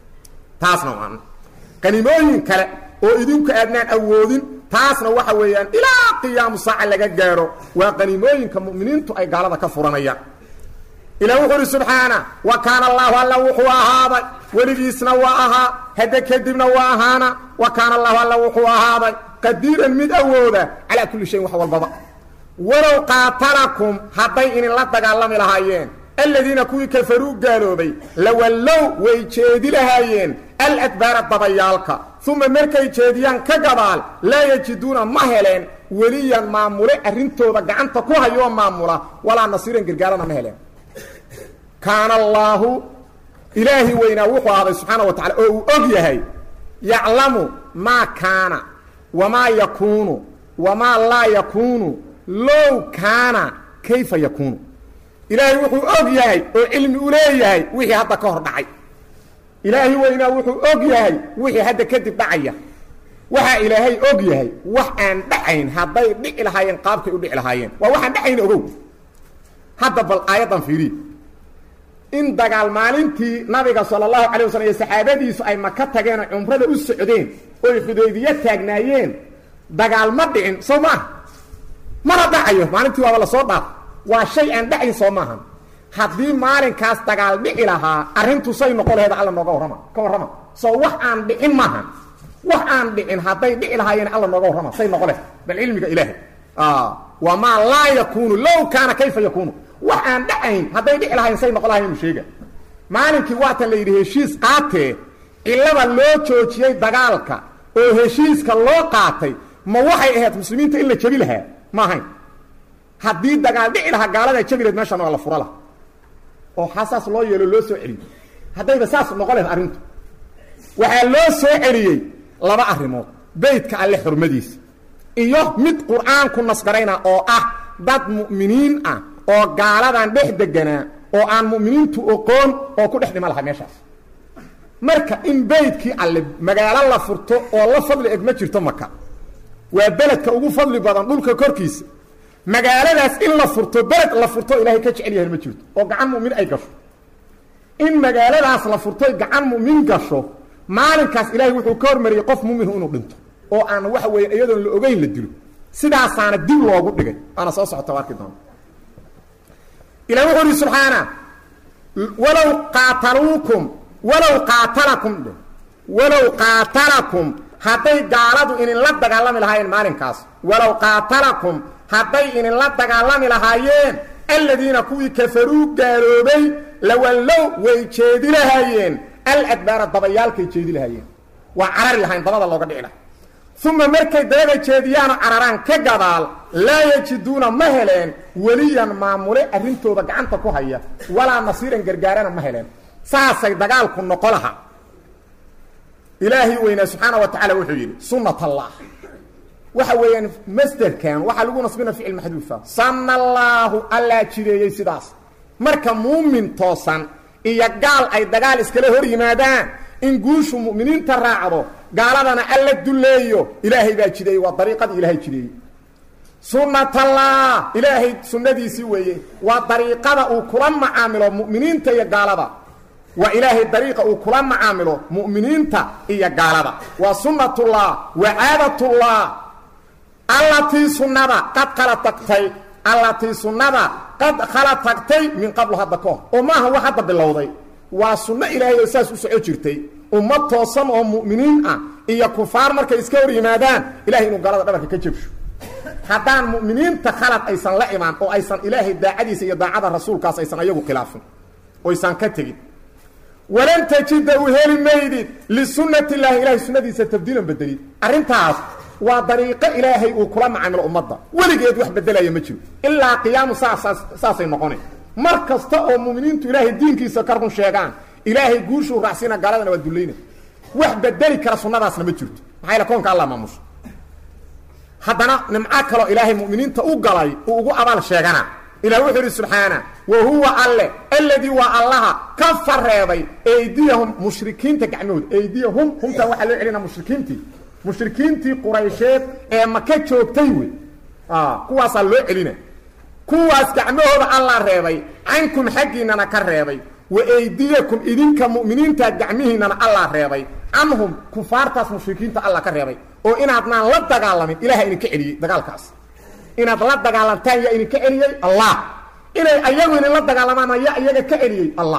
taasna waa haniimooyin kale oo idinku aadnaan awoodin taasna waxa weeyaan ilaa qiyaamu saaca laga gaaro waa qaniimooyinka mu'miniintu ay gaalada ka furanayaan ilaah wuxuu uhi subxaana wa kaana allaahu alla wuxuu ahaaday weligiisna waa ahaa hadda kadibna waa ahaana wa kaana allahu alla wuxuu ahaaday qadiiran mid awooda calaa kulli shayin wax walbaba walow qaatalakum hadday idinla dagaalami lahaayeen aladiina kuwii kafaruu gaaloobay lawallow way jeedi lahaayeen aladbaara dabayaalka uma markay jeediyaan ka gadaal laa yajiduuna ma heleen weliyan maamule arrintooda gacanta ku hayoo maamula walaa nasiiran gargaarana ma heleen kaana allaahu ilaahi weynaa wuxuu ahaaday subxaana wa tacala oo uu og yahay yaclamu maa kaana wamaa yakuunu wamaa laa yakuunu low kaana kayfa yakuunu ilaahay wuxuu og yahay oo cilmi u leeyahay wixii hadda ka hor dhacay ilaahay weynaa wuxuu og yahay wixii hadda kadib dhacaya waxaa ilaahay og yahay wax aan dhacayn hadday dhici lahaayeen qaabkay u dhici lahaayeen waa waxaan dhacayn ogow hadda bal aayaddan fiiriye in dagaal maalintii nabiga sala allahu calay wasalam iyo saxaabadiisu ay maka tageen oo cumrada u socdeen oy xudaybiya taagnaayeen dagaal ma dhicin soo maaha mana dhacayo maalintii waaba la soo dhaaf waa shay aan dhacayn soo maahan haddii maalinkaas dagaal dhici lahaa arrintu say noqo laheed alla nooga warrama ka warrama soo wax aan dhicin maahan wax aan dhicin hadday dhici lahaayeen alla nooga warrama say noqo leh bal cilmiga ilaahay wamaa laa yakuunu low kaana kayfa yakuunu wax aan dhacayn hadday dhici lahayn say noqo lahayn inu sheega maalinkii waatan la yidhi heshiis qaatee cillada loo joojiyey dagaalka oo heshiiska loo qaatay ma waxay ahayd muslimiinta in la jebi lahaa ma ahayn haddii dagaal dhici lahaa gaaladaa jebi lahayd meeshan waa la fura laha oo xasaas loo yeelo loo soo celiyey haddayba saas noqo lahayd arrintu waxaa loo soo celiyey laba arrimood beydka alle xurmadiisa iyo mid qur-aanku nasgarayna oo ah dad mu'miniin ah oo gaaladan dhex deganaa oo aan mu'miniintu oqoon oo ku dhex dhima lahaa meeshaas marka in beydkii alle magaalo la furto oo la fadli eg ma jirto maka waa beledka ugu fadli badan dhulka korkiisa magaaladaas in la furto beled la furto ilaahay ka jecel yahay ma jirto oo gacan mu'min ay gasho in magaaladaas la furto gacan mu'min gasho maalinkaas ilaahay wuxuu ka hormariyey qof mu'min inuu dhinto oo aan waxa weeye iyadoon la ogeyn la dilo sidaasaana dib loogu dhigay ana soo socota arki doona ilaahay wuxuu yidhi subxaana walow qaataluukum walow qaatalakum walow qaatalakum hadday gaaladu inin la dagaalami lahaayeen maalinkaas walow qaatalakum hadday inin la dagaalami lahaayeen aladiina kuwii kafaruu gaaloobay lawallow way jeedi lahaayeen aladbaara dabayaalkay jeedi lahaayeen waa carari lahayn dabada looga dhici laha uma markay dabada jeediyaanoo cararaan ka gadaal laa yajiduuna ma heleen weliyan maamule arrintooda gacanta ku haya walaa nasiiran gargaarana ma heleen saasay dagaalku noqo laha ilaahay weynaa subxaana wa tacala wuxuu yidhi sunnat allah waxa weeyaan masderkan waxaa lagu nasbina ficil maxduufa sanna allaahu allaa jideeyey sidaas marka muumin toosan iyo gaal ay dagaal iskala hor yimaadaan in guushu mu'miniinta raacdo gaaladana alla duleeyo ilaahay baa jideeyey waa dariiqadii ilaahay jideeyey sunnatallah ilaahay sunnadiisii weeye waa dariiqada uu kula macaamilo mu'miniinta iyo gaalada waa ilaahay dariiqa uu kula macaamilo mu'miniinta iyo gaalada waa sunnatullah wa caadatullah allatii sunnada qad kala tagtay allatii sunnada qad kala tagtay min qablu hadda ka hor oo maaha wax hadda bilowday waa sunno ilaahay oo saas u soco jirtay ummad toosan oo mu'miniin ah iyo kufaar markay iska hor yimaadaan ilahay inuu gaalada dhabarka ka jabsho haddaan mu'miniinta khalad aysan la imaan oo aysan ilaahay daacadiisa iyo daacada rasuulkaas aysan ayagu khilaafin oo aysan ka tegin walan tajida u heli maydid lisunnati illaahi ilahay sunnadiisa tabdiilan bedelid arrintaas waa dariiqo ilaahay uu kula macaamilo ummadda weligeed wax bedelaya ma jiro ilaa qiyaamu saasaas saasay noqonay mar kasta oo mu'miniintu ilaahay diinkiisa ka run sheegaan ilaahay guushuu raacsiina gaaladana waa dulayna wax bedeli kara sunnadaasna ma jirto maxaa ila koonka allah maamusha haddana nimco kaloo ilaahay mu'miniinta u galay uu ugu abaal sheegana ilaah wuxuu yidhi subxaana wa huwa alle alladii waa allaha ka fareebay eydiyahum mushrikiinta gacmahooda eydiyahum humtaan waxaa loo celinaa mushrikiintii mushrikiintii quraysheed ee maka joogtay wey kuwaasaa loo celina kuwaas gacmahooda allah reebay cankum xaggiinana ka reebay wa eydiyakum idinka mu'miniinta gacmihiinana allah reebay canhum kufaartaas mushrikiinta allah ka reebay oo inaadnaan la dagaalamin ilaha idinka celiyey dagaalkaas inaad la dagaalantaan yaa idinka celiyey allah inay ayagu idin la dagaalamaan yaa iyaga ka celiyey allah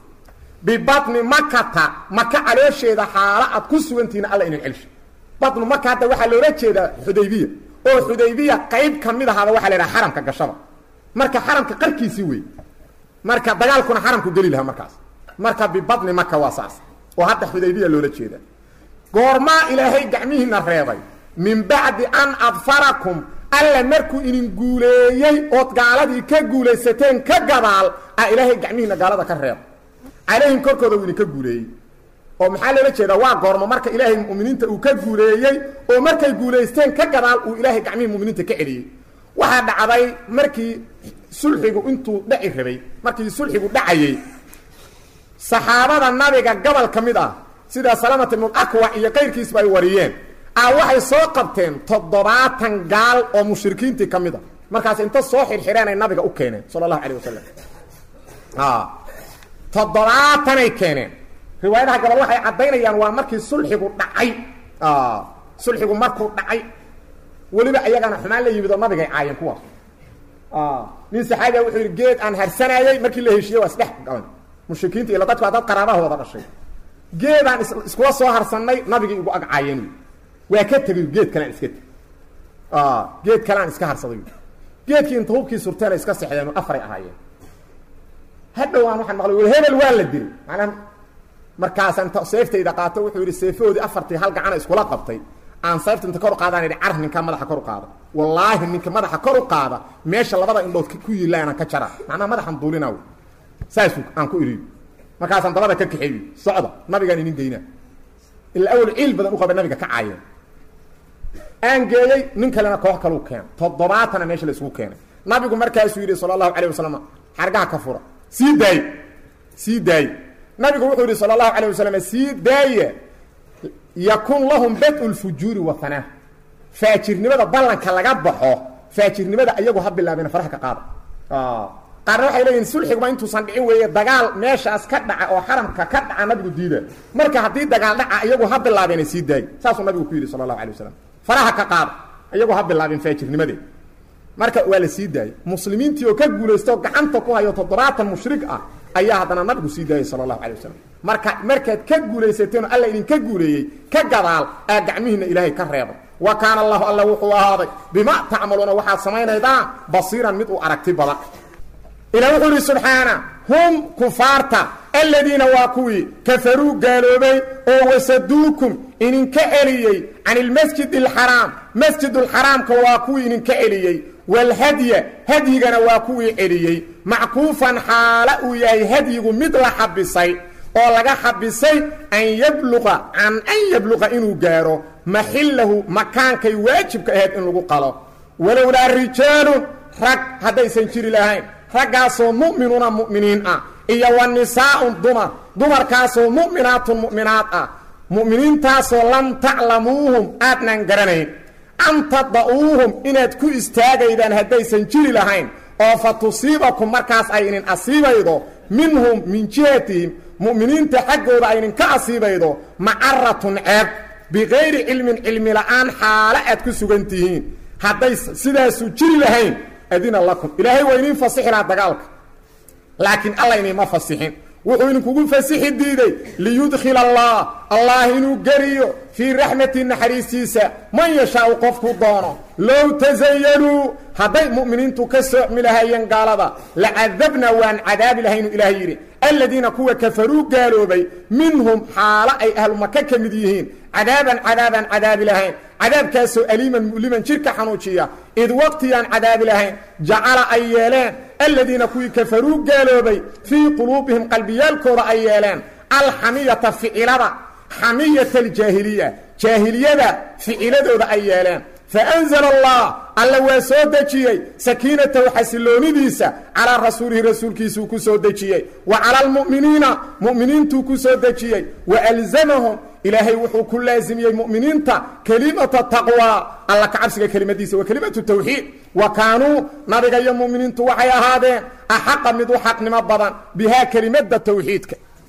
bibatni makata maka caloosheeda xaala aad ku sugantihiina alla idin celsho batnu maka hadda waxaa loola jeedaa xudaybiya oo xudaybiya qayb ka mid ahaaba waxaa la yidhaha xaramka gashada marka xaramka qarkiisii wey marka dagaalkuna xaramku geli lahaa markaas marka bibatni maka waa saas oo hadda xudaybiya loola jeeda goormaa ilaahay gacmihiina reebay min bacdi an adfarakum alla markuu idin guuleeyey ood gaaladii ka guulaysateen ka gadaal ah ilaahay gacmihiina gaalada ka reeba calayhim korkooda uu idinka guuleeyey oo maxaa loola jeedaa waa goormo marka ilaahay mu'miniinta uu ka guuleeyey oo markay guuleysteen ka gadaal uu ilaahay gacmihii mu'miniinta ka celiyey waxaa dhacday markii sulxigu intuu dhaci rabay markii sulxigu dhacayey saxaabada nabiga gobol ka mid ah sida salamat ibn al-akwa iyo qayrkiisba ay wariyeen ah waxay soo qabteen toddobaatan gaal oo mushrikiintii ka mid ah markaas inta soo xirxireen ay nabiga u keeneen sallallahu alayhi wasallam ah toddobaatan ay keeneen riwaayadaha gobol waxay cadeynayaan waa markii sulxigu dhacay ah sulxigu markuu dhacay waliba ayagana xumaan la yimid oo nabiga ay caayeen kuwaas ah nin saxaabiga wuxuu yiri geed aan harsanayay markii la heshiiyay waa saddex gacan mushrikiinta ila dadka dad qaraabahooda dhashay geedaan isku soo harsanay nabiga igu ag caayeen waa ka tagay geed kale iska tagay ah geed kale iska harsaday geedkii inta hubkii surteen iska saxdeen afar ay ahaayeen hadda waan waxaan maqlay wal hebel waa la dilay macna markaas anta seeftayda qaato wuxuu yiri seefoodi afartii hal gacan isku la qabtay aan seefta inta kor qaadaan iri carh ninka madaxa kor qaada wallahi ninka madaxa kor qaada meesha labada indhood ku yiilaana ka jara macna madaxan duulinaw saasu aan ku iri markaas aan dabada ka kaxeeyay socda nabiga inin deeyna ila awal ciil badan u qaba nabiga ka caayeen aan geeyay nin kalena koox kale u keen toddobaatan meesha la isku keenay nabigu markaas uu yiri sallallahu alayhi wasallam xargaha ka fura sii daay sii daay nabigu wuxuu yiri sallallahu alayhi wasallam sii daay yakun lahum bad'ul fujuri wa thanah faajirnimada ballanka laga baxo faajirnimada ayagu ha bilaabeen faraha ka qaada ah qaar waxay leeyihiin sulxiga intuu san dhicin weeye dagaal meeshaas ka dhaca oo xaramka ka dhaca nabigu diida marka hadii dagaal dhaca ayagu ha bilaabeen sii daay saasoo nabigu ku yiri sallallahu alayhi wasallam faraha ka qaada ayagu ha bilaabeen faajirnimada marka waa la sii daay muslimiintii oo ka guuleysto gacanta ku hayo toddobaatan mushrik ah ayaa hadana nabigu sii daayay sallallahu alayhi wasallam marka markaad ka guuleysateen alla idin ka guuleeyay ka gadaal aa gacmihiina ilaahay ka reebo wa kaana allah alla wuxuu ahaaday bima ta'maluna waxa sameeynaydaa basiiran mid uu aragti badan ila wuxuu subhana hum kufarta alladina waqwi kafaru galobay oo wasaduukum inin ka eliyay an almasjid alharam masjid alharam ka waqwi inin ka eliyay والهدي هديغنا واكوي عليي معكوفا حالا وياي هديغو مثل حبسي او لغا حبسي ان يبلغ عن ان يبلغ انو غارو محله مكان كي واجب كهد ان لغو قلو ولولا الرجال رق هذا سنجري لهين رقاسو مؤمنون مؤمنين اه ايا والنساء دمر دمر كاسو مؤمنات مؤمنات اه مؤمنين تاسو لم تعلموهم ادنان غرانين أن تضعوهم إناد كو استاغيدان هدايسان جيري لهين أو فتصيبكم مركز أينين أصيبايدو منهم من جهتهم مؤمنين تحقوا بأينين كأصيبايدو معرة عيب بغير علم علم لآن حالات كو سوغنتيهين هدايس سيداسو جيري لهين أدين لكم إلهي وإنين فصيح لا دقالك لكن الله إنين ما فصيحين وحين كوغو فسيح الديدي ليدخل الله الله إنو قريو في رحمة النحريسيسة من يشاء قفكو دونه لو تزينوا هذي مؤمنين تكسر ملها ينقالبا لعذبنا وان عذاب لهين إلهيري الذين كوا كفروا قالوا بي منهم حالا أي أهل مكة كمديهين عذابا عذابا عذاب لهين عذاب كاسو أليما مؤلما شركة حنوشية إذ وقتيا عذاب لهين جعل أيالان الذين كوا كفروا قالوا بي في قلوبهم قلبيال كورا أيالان الحمية في إلابا حمية الجاهلية جاهلية في إلابا أيالان فأنزل الله الله وسودجي سكينة وحسلوني ديسا على رسوله رسول كيسو كسودجي وعلى المؤمنين مؤمنين تو كسودجي وألزمهم إلهي وحو كل لازم المؤمنين تا كلمة التقوى الله كعبسك كلمة ديسا وكلمة التوحيد وكانوا نبغي المؤمنين تو وحيا هذا أحق مدو حق نمبضا بها كلمة التوحيد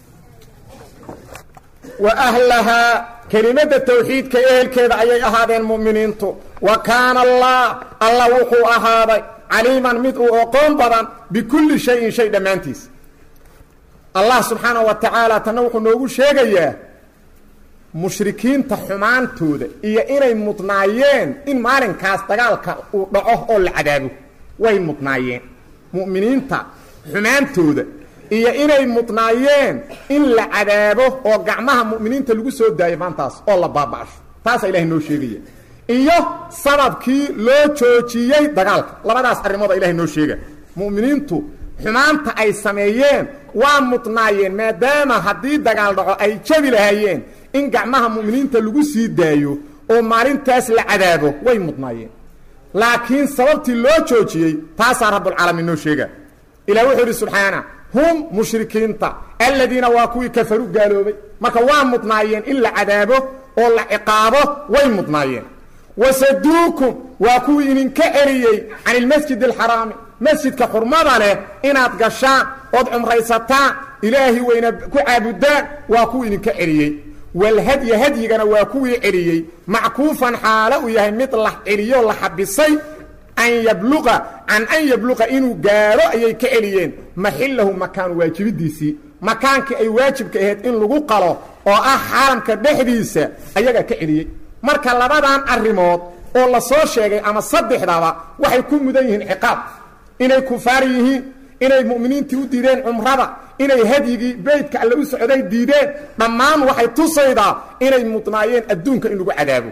وأهلها كلمة التوحيد كأهل كذا أي أهادين المؤمنين تو وكان الله الله وحو أهادي عليما مدعو وقوم بضا بكل شيء شيء دمانتيس الله سبحانه وتعالى تنوح نوغو شيئا مشركين تحمان تودا إيا إني مطنعيين إن مالين كاس تقالك ودعوه أول عذابه وين مطنعيين مؤمنين تحمان تودا iyo inay mutnaayeen in la cadaabo oo gacmaha muuminiinta lagu soo daayay taas oo la baabaasho taas ilaahay noo sheegay iyo sababkii loo joojiyay dagaalka labadaas arimood ilaahay noo sheegay muuminiintu xumaanta ay sameeyeen waa mudnaayeen maadaama haddii dagaal dhaco ay jabi lahaayeen in gacmaha mu'miniinta lagu sii daayo oo maalintaas la cadaabo way mudnaayeen laakiin sababtii loo joojiyey taasaa rabbulcaalamiin noo sheega ilaah wuxuu yidhi subxaana hum mushrikiinta aladiina waa kuwii kafaru gaaloobay marka waa mudnaayeen in la cadaabo oo la ciqaabo way mudnaayeen wasaduukum waa kuwii idinka celiyey can ilmasjid alxaraami masjidka xurmada leh inaad gashaan ood cumraysataan ilaahi weyna ku caabudaan waa kuwii idinka celiyey walhadya hadyigana waa kuwii celiyey mackuufan xaalo uu yahay mid la celiyo la xabisay an yabluqa can an yabluqa inuu gaaro ayay ka celiyeen maxillahu makaan waajibidiisii makaankii ay waajibka ahayd in lagu qalo oo ah xaramka dhexdiisa ayaga ka celiyey marka labadan arrimood oo la soo sheegay ama saddexdaba waxay ku mudan yihiin ciqaab inay kufaar yihiin inay mu'miniintii u diideen cumrada inay hadyigii beydka alle u socday diideen dhammaan waxay tusaydaa inay mudnaayeen adduunka in lagu cadaabo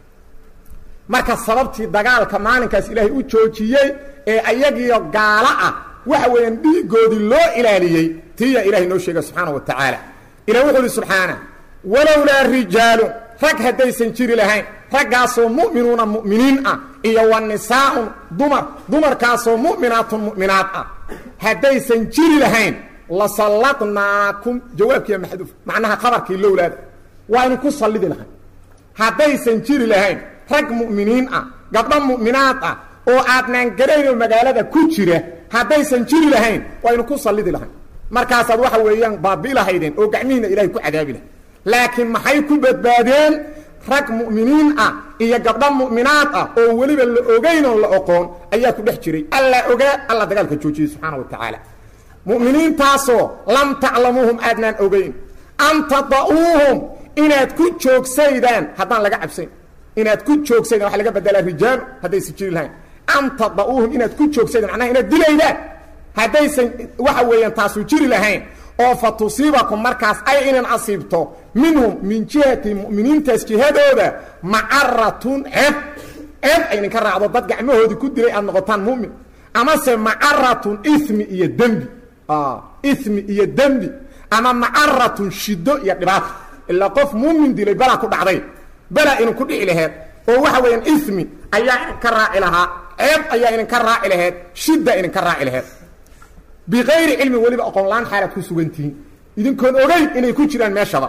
marka sababtii dagaalka maalinkaas ilaahay u joojiyey ee ayagiyo gaalo ah waxa weeyaan dhiigoodii loo ilaaliyey tiya ilaahay noo sheega subxaana wa tacaala ilah wuxuu uhi subxaana walowlaa rijaalun rag haddaysan jiri lahayn raggaasoo mu'minuuna mu'miniin ah iyo wa nisaa'un dumar dumarkaasoo mu'minaatun mu'minaad ah haddaysan jiri lahayn lasalladnaakum jawaabkiiya maxduuf macnaha khabarkii lowlaada waa inu ku sallidi lahayn haddaysan jiri lahayn rag mu'miniin ah gabdho mu'minaad ah oo aadnaan garaynoo magaalada ku jira haddaysan jiri lahayn waa inu ku sallidi lahayn markaasaad waxa weeyaan baabi'i lahaydeen oo gacmihiina ilaahay ku cadaabi lahay laakiin maxay ku badbaadeen rag mu'miniin ah iyo gabdho mu'minaad ah oo weliba la ogayn oo la oqoon ayaa ku dhex jiray alla ogaa alla dagaalka joojiyey subxaana wa tacaala mu'miniintaasoo lam taclamuuhum aadnaan ogayn an tada'uuhum inaad ku joogsaydaan haddaan laga cabsayn inaad ku joogsaydaan waxa laga bedelaa rijaalu haddaysan jiri lahayn an tada'uuhum inaad ku joogsaydaan macnaha inaad dilaydaan haddaysan waxa weeyaan taasu jiri lahayn oo fa tusiibakum markaas ay inan asiibto minhum min jihati mu'miniintaas jihadooda macaratun ceeb ceeb ay idinka raacdo dad gacmahoodii ku dilay aad noqotaan mu'min amase macaratun ismi iyo dembi ismi iyo dembi ama macaratun shido iyo dhibaato ilaa qof muumin dilay balaa ku dhacday balaa inuu ku dhici laheed oo waxa weeyaan ismi ayaa idinka raaci lahaa ceeb ayaa idinka raaci laheed shidda idinka raaci laheed bikayri cilmin weliba aqoonlaan xaalaad ku sugantihiin idinkoon ogeyn inay ku jiraan meeshaba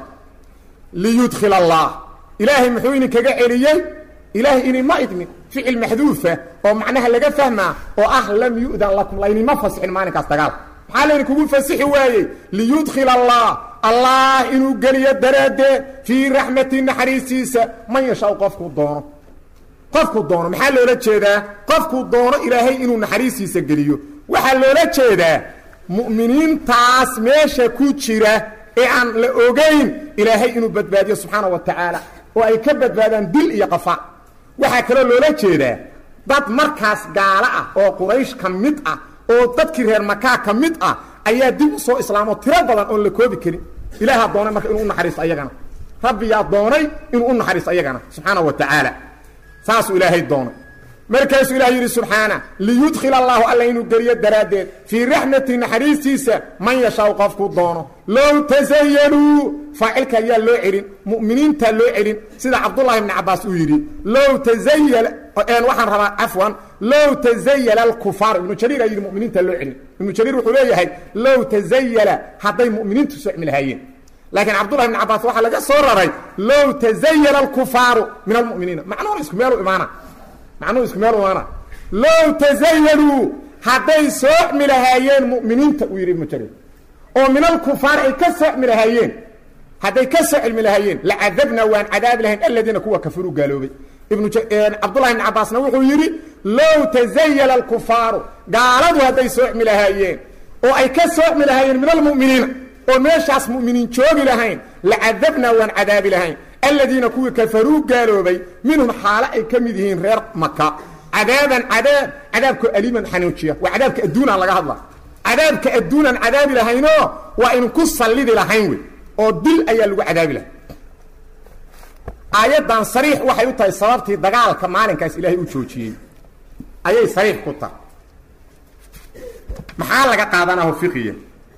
liyudkhil allah ilaahay muxuu idinkaga celiyey ilaahay idinma idmin ficil maxduufa oo macnaha laga fahmaa oo ah lam yu'dan lakum laynima fasixin maalinkaas dagaalka maxaa laydinkugu fasixi waayey liyudkhil allah allah inuu geliyo daraaddeed fii raxmati naxariistiisa man yashaau qofkuu doono qofkuu doono maxaa loola jeedaa qofkuu doono ilaahay inuu naxariistiisa geliyo waxaa loola jeedaa mu'miniintaas meesha ku jira ee aan la ogayn ilaahay inuu badbaadiyo subxaana wa tacaala oo ay ka badbaadaan dil iyo qafa waxaa kaloo loola jeedaa dad markaas gaalo ah oo quraysh ka mid ah oo dadkii reer makaa ka mid ah ayaa dib u soo islaamo tiro badan oon la koobi karin ilaahaa doonay marka inuu u naxariisto ayagana rabbiyaa doonay inuu u naxariisto ayagana subxaana wa tacaala saasuu ilaahay doonay markaasuu ilahay yidhi subxaana liyudkhil allahu alla inuu geliyo daraaddeed fii raxmati naxariistiisa man yashaau qofkuu doono low tasayaluu faacilka ayaa loo celin mu'miniintaa loo celin sida cabdullahi ibni cabbaas uu yidhi low tazayala waxaan rabaa cafwan low tazayala alkufaar ibnu jariir aa yidhi muminiintaa loo celin ibnu jariir wuxuu leeyahay low tazayala hadday mu'miniintu socmi lahaayeen laakiin cabdullahi ibni cabbaas waxaa laga soo raray low tazayala alkufaaru min almu'miniina macnuhuna isku meelu imaana macnuhu isku meel umaana low tazayaluu hadday soocmi lahaayeen mu'miniinta uu yidhi ibnu jariir oo min alkufaar ay ka soocmi lahaayeen hadday ka soo cilmi lahaayeen lacadabnaa waan cadaabi lahayn aladiina kuwa kafaruu gaaloobay ibnu cabdullahi ibni cabbaasna wuxuu yidhi low tazayala alkufaaru gaaladu hadday soocmi lahaayeen oo ay ka soocmi lahaayeen min almu'miniina oo meeshaas mu'miniin joogi lahayn lacadabnaa waan cadaabi lahayn aladiina kuwii kafaruu gaaloobay minhum xaalo ay ka mid yihiin reer maka cadaaban cadaab cadaabkoo aliiman xanuujiya waa cadaabka adduunaan laga hadla cadaabka adduunaan cadaabi lahaynoo waa inu ku sallidi lahayn wey oo dil ayaa lagu cadaabi lahay aayaddan sariix waxay u tahay sababtii dagaalka maalinkaas ilaahay u joojiyey ayay sariix ku tahay maxaa laga qaadanaa fiqiya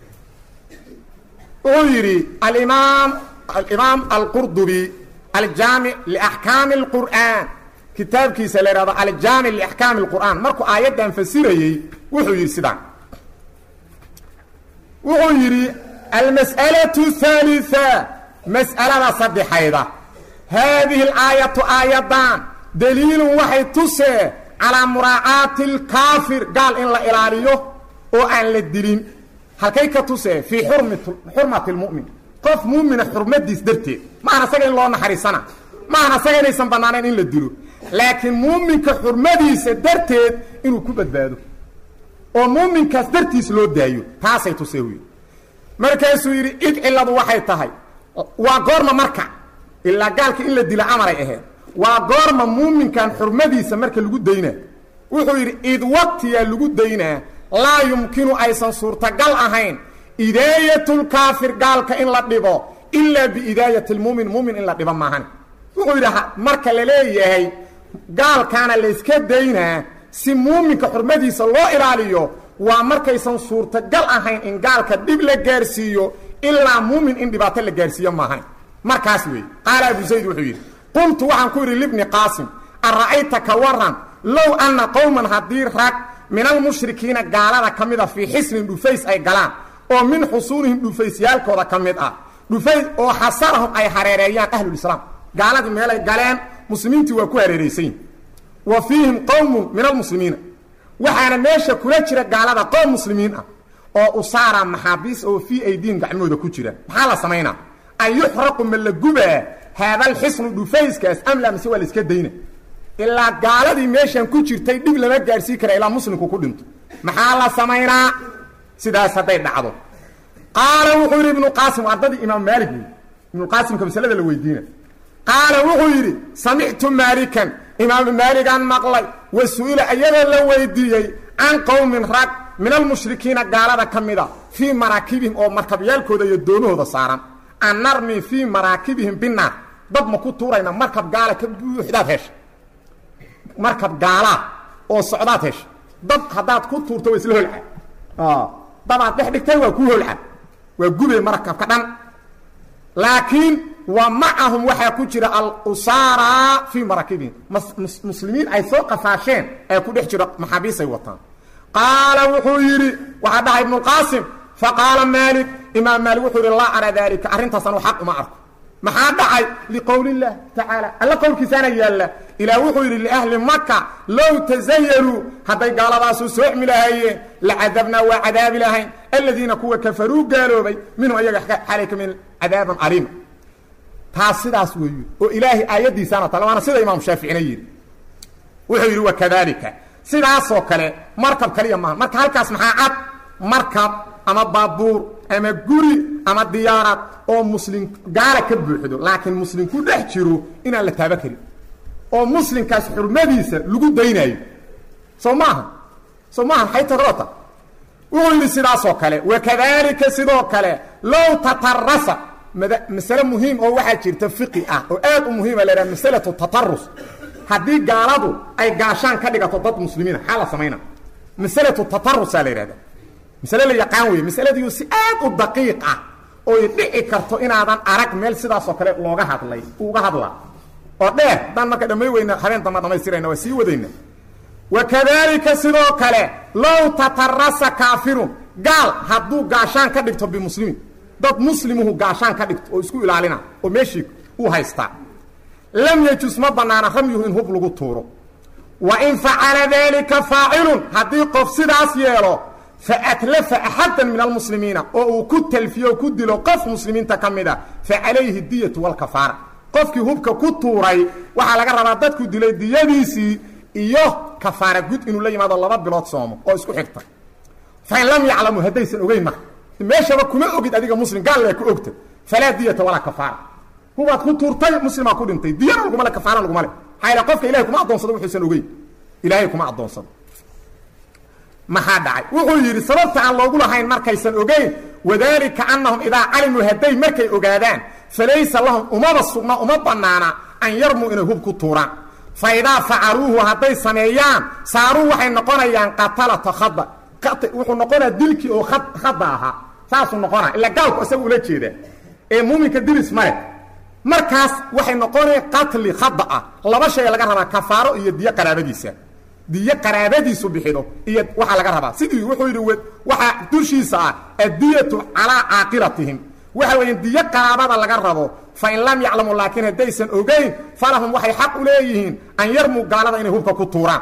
oo yiri al-imam al-imam al-Qurdubi al-Jami' li ahkam al-Qur'an kitaabkiisa la yiraahdo al-Jami' li ahkam al-Qur'an markuu aayadan fasirayay wuxuu yiri sidaan wuxuu yiri al-mas'alatu thalitha mas'alada sadexayda هذه الآية آياتان دليل وحي تسي على مراعاة الكافر قال إن لا إلاليه وأن للدليل هل كيك تسي في حرمة, حرمة المؤمن قف مؤمن حرمة ديس درتي ما أنا سيقين الله نحرسنا ما أنا سيقين إيسان بنانين إن للدليل لكن مؤمن كحرمة ديس درتي إنه كبت باده ومؤمن كسدرتي سلو دايو تاسي تسيوي مركز يري إد إلا دو وحي تهي وقرم مركع إلا قالك إلا دي لعمر إيه وقرم مؤمن كان حرمديسا مركا لغو دينا وحوير إذ وقت يا لغو دينا لا يمكن أيسان صورتا قال أهين إداية الكافر قالك إن لدبو إلا بإداية المؤمن مؤمن إن لدبو ماهن وحوير مركا لليه قال كان ليسكت دينا سي مؤمن كحرمديسا الله إلاليو ومركا يسان صورتا قال أهين إن قالك دب لقارسيو إلا مؤمن إن دبات لقارسيو ماهن مركاس وي قال ابو زيد وحير قلت وعن كوري لابن قاسم أرأيتك ورا لو أن قوما هدير راك من المشركين قالوا كمدا في حسن دفيس أي قلان ومن حصونهم دفيس يالكو كمدا دفيس وحصرهم أي حريريان أهل الإسلام قالت ميلا قالان مسلمين توكو حريريسين وفيهم قوم من المسلمين وحانا ماشا كولاتشرا قالوا قوم مسلمين وأصارا محابيس وفي أيدين قعمو دا كوتشرا بحالة سمينا أن يحرق من الجبه هذا الحصن دفيس كاس أم لا مسوى الإسكات دينا إلا قال دي ماشان كوتشير تيدب لما جارسي كرا إلا مسلم كوكودنت محالة سمينا سيدا ستايد نعضو قال وحيري ابن قاسم وعدد إمام مالك ابن قاسم كمسألة الويدين قال وحيري سمعت مالكا إمام مالك عن مقلي والسؤال أيضا الويديي عن قوم راك من المشركين قال هذا كمدا في مراكبهم أو مركبيالكو دا يدونوه دا صارا أن نرمي في مراكبهم بالنار ضد ما كنت تورينا مركب قالة كبوحدات هش مركب قالة أو صعدات هش ضد حدات كنت تورتوي سلوه العب آه طبعا تحدك تيوه كوه العب وقوبي مركب كدن لكن ومعهم وحي كجر الأسارة في مراكبهم مسلمين أي سوق فاشين أي كده يحجر محابيس الوطن قال وحيري وحدها ابن القاسم فقال مالك إمام مالك وحيري الله على ذلك أرنت صنو حق ما أرك ما حدعي لقول الله تعالى الله قول كسانا يالا إلى وحيري لأهل مكة لو تزيروا حتى قال راسو سوء ملهي لعذبنا وعذاب لهين الذين كوا كفروا قالوا بي منهم أيها عليك من عذاب عليم تاسداس ويو وإلهي آيات سنة طالما أنا سيدا إمام شافعي نير وحيري وكذلك سيداس وكله مركب كليا ما مركب هالكاس محاعد مركب أما بابور أما قري أما ديارات أو مسلم قال كبوحدو لكن مسلم كل يحجروا إن الله تابكري أو مسلم كاس حرمديسة لقود ديناي سماها سماها حيث الرطة وقل سيداس وكله وكذلك سيدا وكله لو تطرس مسألة مهم أو واحد تفقي أه وآد مهمة لنا مسألة التطرس هذه قالوا أي قاشان كدقة تضد مسلمين حالة سمينا مسألة التطرس على هذا مسألة اللي يقاوي مسألة دي يسئات الدقيقة أو يدعي كرتو إن هذا أرق ميل سيدا سوكري لوغا هادلي وغا هادلا وده دان مكا دمي وينا حرين تما دمي سيرين وسي ودين وكذلك سيدو كالي لو تطرس كافر قال هدو قاشان كدقة بمسلمين dad muslimuhu gaashaan ka dhigto oo isku ilaalina oo meeshii uu haysta lam yajus ma banaana ramyuhu in hub lagu tuuro wa in fa'ala dhalika fa'ilun hadii qof sidaas yeelo fa atlafa ahadan min almuslimina oo ku talfiyo ku dilo qof muslimiinta kamida fa alayhi diyatu wal kafara qofkii hubka ku tuuray waxa laga rabaa dadku dilay diyadiisi iyo kafara gud inuu la yimaado laba bilood soomo oo isku xigta fa lam ya'lamu hadaysan ogeyn meesha kuma ogid adiga muslim gaal la ku ogta fala diyata wala kafara huwa ku turtay muslima ku dhintay diyana lagu mala kafara lagu mala hayla qofka ilaahay kuma adoonsado wuxuu san ogay ilaahay kuma adoonsado ma hadacay wuxuu yiri sababta aan loogu lahayn markaysan ogeyn wadaalika annahum idha alimu haday markay ogaadaan falaysa lahum umaba sugna uma banaana an yarmu inay hub ku tuuraan fa idha fa'aluhu haday sameeyaan saaru waxay noqonayaan qatala takhadda wuxuu noqonaa dilkii oo khad khada ahaa saasuu noqonaa ila gaalku isaga ula jeeda ee muuminka dilis male markaas waxay noqonay qatli khada ah laba shay laga rabaa kafaaro iyo diya qaraabadiisa diya qaraabadiisu bixido iyo waxa laga rabaa sidii wuxuu yiri waxa dushiisa ah adiyatu ala aaqilatihim waxa weyn diya qaraabada laga rabo fa in lam ya'lamu laakin hadaysan ogeyn falahum waxay xaq u leeyihiin an yarmu gaalada inay hubka ku tuuraan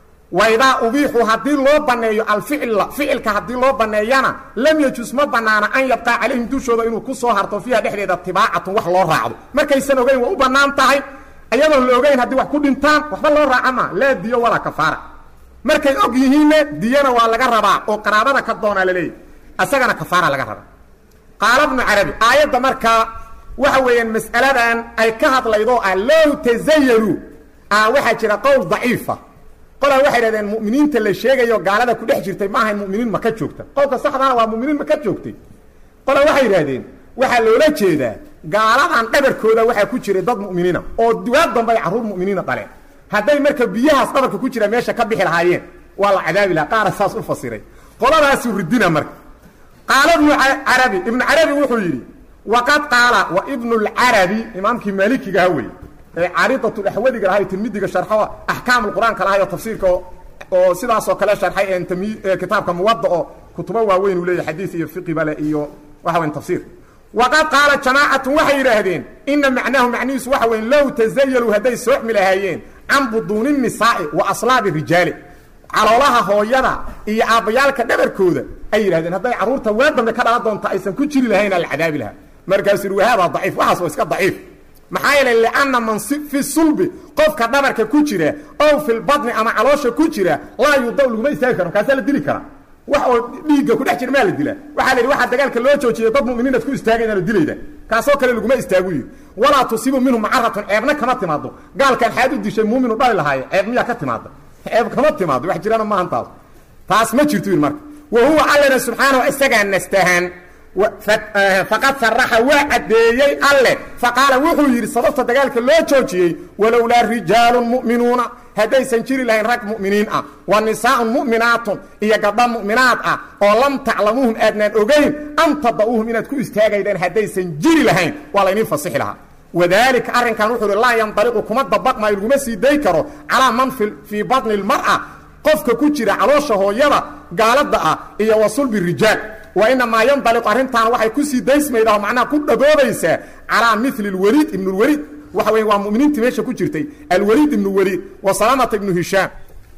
وإذا أبيحوا هدي الله بنيو الفعل فعلك هدي الله بنيانا لم يجوز ما بنانا أن يبقى عليهم دوشودا إنو كسو هرطو فيها دحريدا اتباعة وح الله راعدو مركي سنوغين وأبنان تاهي أيضا اللوغين هدي وح كل انتان وح الله راعما لا ديو ولا كفارة مركي أقيهين ديانا ولا قربا وقرابنا كدونا للي أساقنا كفارة لقربا قال ابن عربي آيات مركا وحوين مسألة أي كهد ليضوء لو تزيلوا آه وحا جرى قول ضعيفة قال واحد هذا المؤمنين اللي شيغايو غالدا ku dhex jirtay ma ahayn muuminiin ma ka joogta qolka saxdana waa muuminiin ma ka joogtay qal waxa yiraahdeen waxa loola jeedaa gaaladan dhabarkooda waxa ku jira dad muuminiina oo diwaad dambe caruur muuminiina qale haday marka biyahaas dhabarka ku jira meesha ka bixi lahaayeen waa la cadaabi la qaar saas u fasiray qoladaas ridina marka qaala ibn arabi ibn arabi wuxuu yiri waqad qaala wa ibn al-arabi imaamki maliki gaaway عارضة الأحوال قالها تلميذ شرحها أحكام القرآن كلها تفسيرك أو سيدا سو كلا شرحي أن كتابك موضع كتبه وين ولي حديث فقه بلا إيو وحوين تفسير وقد قال جماعة وحي رهدين إن معناه معنيس وحوين لو تزيلوا هدي سوء من الهيين عن بطون النساء وأصلاب الرجال على الله هو يرى إيا أبيالك دبر كودة أي رهدين هدي عرورة وادم لكذا أدون تأيسا كتشري لهين العذاب لها مركز هذا ضعيف وحصو اسكت ضعيف maxaa لأن من في الصلب قفك دبرك ku jira oo fil badni ama caloosha ku jira la yudawl ma istaagi karo kaas la dili kara wax oo dhiiga ku dhex jir meel dila waxa la waxa dagaalka loo joojiyo dad muuminiinad ku istaageen la dilayda kaasoo kale lagu ma istaagu wala tusibu minhum ma'aratun eebna kama timaado gaalkan xaad u dishay muumin u dhali lahaay eeb miya ka timaado eeb kama timaado wax jirana ma hantaas taas ma jirto marka wa huwa allana subhanahu asagan nastahan فقد صرح وعديي الله فقال وحو يري صدفت دغالك لو جوجيي ولولا رجال مؤمنون هدي سنجري لهين رك مؤمنين اه ونساء مؤمنات هي قضا مؤمنات اه ولم تعلموهم ادنان اوغين ان تضعوهم ان تكون استاغيدين هدي سنجري لهين ولا ينين فصح لها وذلك ارن كان وحو الله ينطلق كما دبق ما يلغما سي داي كرو على من في في بطن المرأه قفك كجيره علوشه هويدا غالدا اه iyo wasul بالرجال وإنما ينطلق أرنتان وحي كسي دايس ميدا ومعنى كل دوديسا على مثل الوليد ابن الوليد وحوين ومؤمنين تميشا كجرتي الوليد ابن الوليد وسلامة ابن هشام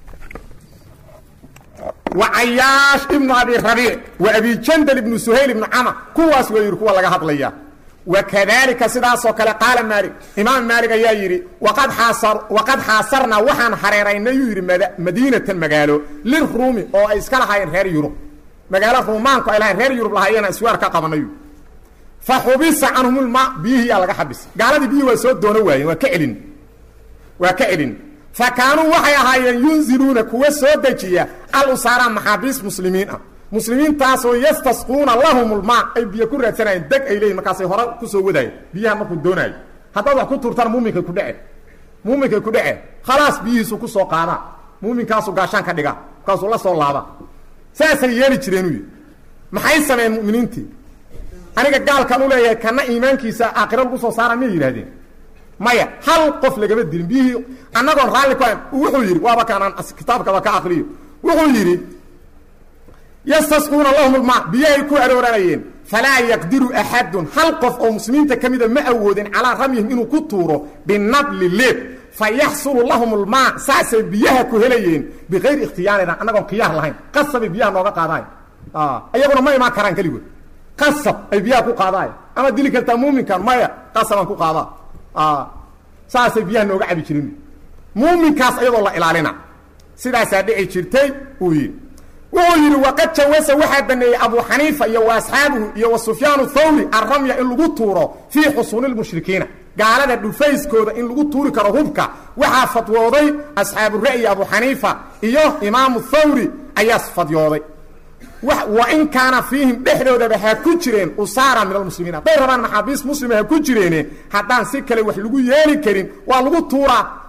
وعياش ابن أبي ربيع وأبي جندل ابن سهيل ابن عمى كواس ويركوا لغا هدليا وكذلك سداس وكلا قال مالك إمام مالك يا يري وقد حاصر وقد حاصرنا وحن حريرين يري مدينة مقالو للرومي أو إسكالها ينهر يوروب مقالة رومانكو إلهي غير يوروب لهاينا اسوار كقبنايو فحبس عنهم الماء بيه يالغا حبس قال دي بيه وسود دون واي وكعلن وكعلن فكانوا وحي هايين ينزلون كوا سود دجيا الاسارا محابس مسلمين مسلمين تاسو يستسقون اللهم الماء اي بيه كو رادسناين دق اي لين markaasay hore ku soo waday biyaha markuu doonay haddaba wax ku turtaan muuminka ku dhace muuminka ku dhace khalaas biyihiisu ku soo qaada muuminkaasu gaashan ka dhiga kaasoo la soo laaba saasay yeeli jireen uu maxay sameeyeen muuminiintii aniga gaalkan u leeyahay kana iimaankiisa aakhirada ku soo saara ma yiraahdeen maya hal qof laga dilin bihi anagoon raali ku wuxuu yiri waaba kanaan kitaabka ka akhriyo wuxuu yiri yastasquna lahum alma biyahay ku arooranayeen fala yaqdiru ahad hal qof oo muslimiinta kamida ma awoodin ala ramyihim inuu ku tuuro binadl lib فيحصل لهم الماء ساس بيها كهليين بغير اختيارنا انغون خيار لهين قصب بيها نوغا قاداي اه ايغنا ما ما كران كليو قصب اي بيها كو قاداي اما دلي كرتا مؤمن كان ما قصب كو قادا اه ساس بيها نوغا عبي جيرين مؤمن كاس ايغو الله الالينا سداس دحي جيرتي وي ويري وقد جوز واحد بني ابو حنيفه يا واصحابه يا وسفيان الثوري الرميه ان لو توره في حصون المشركين قالنا دفيسكودا ان لو توuri karo hubka waxa fatwooday asxaab ra'yi Abu Hanifa iyo Imam Thawri ayas fatwooday wa in kana fiihim dhaxdooda waxa ku jireen usara min almuslimiina bayraban maxaabis muslimiina ku jireen haddaan si kale wax lagu yeeli karin waa lagu tuura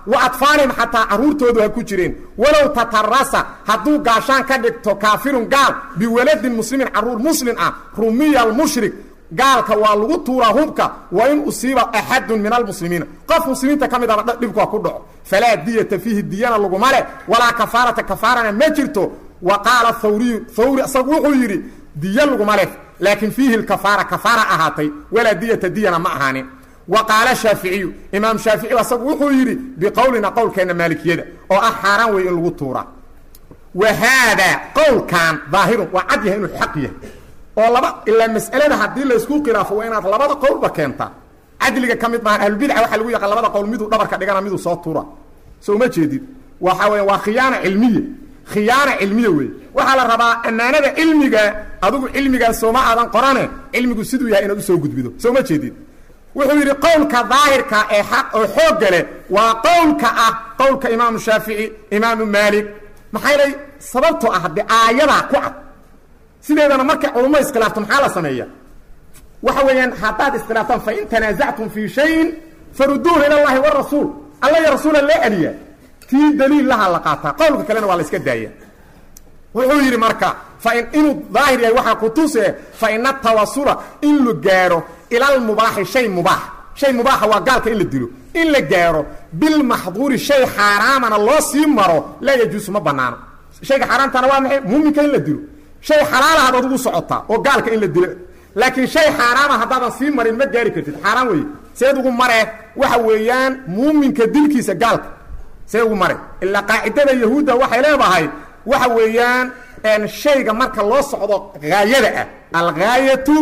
wa atfaalihim xataa carruurtoodu ha ku jireen walow tatarasa hadduu gaashaan ka dhigto kaafirun gaal biwaladin muslimin carruur muslim ah rumiya almushrik gaalka waa lagu tuuraa hubka wa in usiiba axadun min almuslimiina qof muslimiinta ka mid aba dhibku ha ku dhaco falaa diyata fiihi diyana laguma leh walaa kafaarata kafaarana ma jirto wa qaala thawriyu thawri isagu wuxuu yidhi diya laguma leh laakiin fiihi lkafaara kafaara ahaatay walaa diyata diyana ma ahaanin wa qaala shaaficiyu imaam shaafici asagu wuxuu yidhi biqowlina qowlkeenna maalikiyada oo ah xaaraan wey in lagu tuuraa wa haadaa qowlkan daahirun waa cad yahay inuu xaq yahay oo laba ilaa mas'alada haddii laysku khilaafo waa inaad labada qowlba keentaa cadliga ka mid maahan ahlulbidca waxaa lagu yaqaan labada qowl miduu dhabarka dhigana miduu soo tuura soo ma jeedid waxa weya waa khiyaana cilmiya khiyaana cilmiya wey waxaa la rabaa ammaanada cilmiga adigu cilmigaas sooma aadan qorane cilmigu siduu yahay inaad usoo gudbido soo ma jeedid wuxuu yidhi qowlka daahirka ee xaq oo xoogga leh waa qowlka ah qowlka imaamu shaafici imaamu maalik maxaa lay sababtoo ah haddii aayadaa ku cad sideedana markay culummo iskhilaafto maxaa la sameeya waxa weeyaan haddaad iskhilaaftaan fain tanaasactum fii shayin faruduuhu ila allahi warasuul alla iyo rasuula loo celiya tii daliil laha la qaataa qowlka kalena waa la iska daaya wuxuu yidhi marka fain inuu daahir yahay waxaa ku tuse faina tawasula in la gaaro ila almubaaxi shay mubaax shay mubaaxa waa gaalka in la dilo in la gaaro bilmaxduuri shay xaaraamana loo sii maro laa yajuusu ma banaano shayga xaaraamtana waa maxay muuminka in la dilo shay xalaalahaad adugu socotaa oo gaalka in la dilo laakiin shay xaaraama haddaadan sii marin ma gaari kartid xaaraan weeye seed ugu maree waxa weeyaan muuminka dilkiisa gaalka see ugu mare ilaa qaacidada yahuudda waxay leedahay waxa weeyaan shayga marka loo socdo haayada ah alghaayatu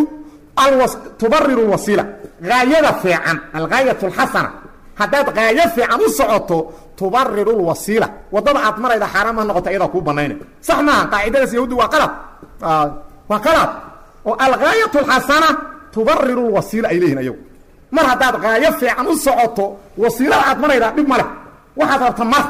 tubariru lwasiila haayada fiican alghaayatu alxasana haddaad haayo fiican u socoto tubariru lwasiila waddada aad marayda xaaraan ma noqota iyadaa kuu banayna sax maaha qaacidadaas yahuudda waa qalad waa qalad oo alghaayatu alxasana tubariru lwasiila ay leeyihin ayagu mar haddaad haayo fiican u socoto wasiilada aad maraydaa dhib ma leh waxaad rabta mar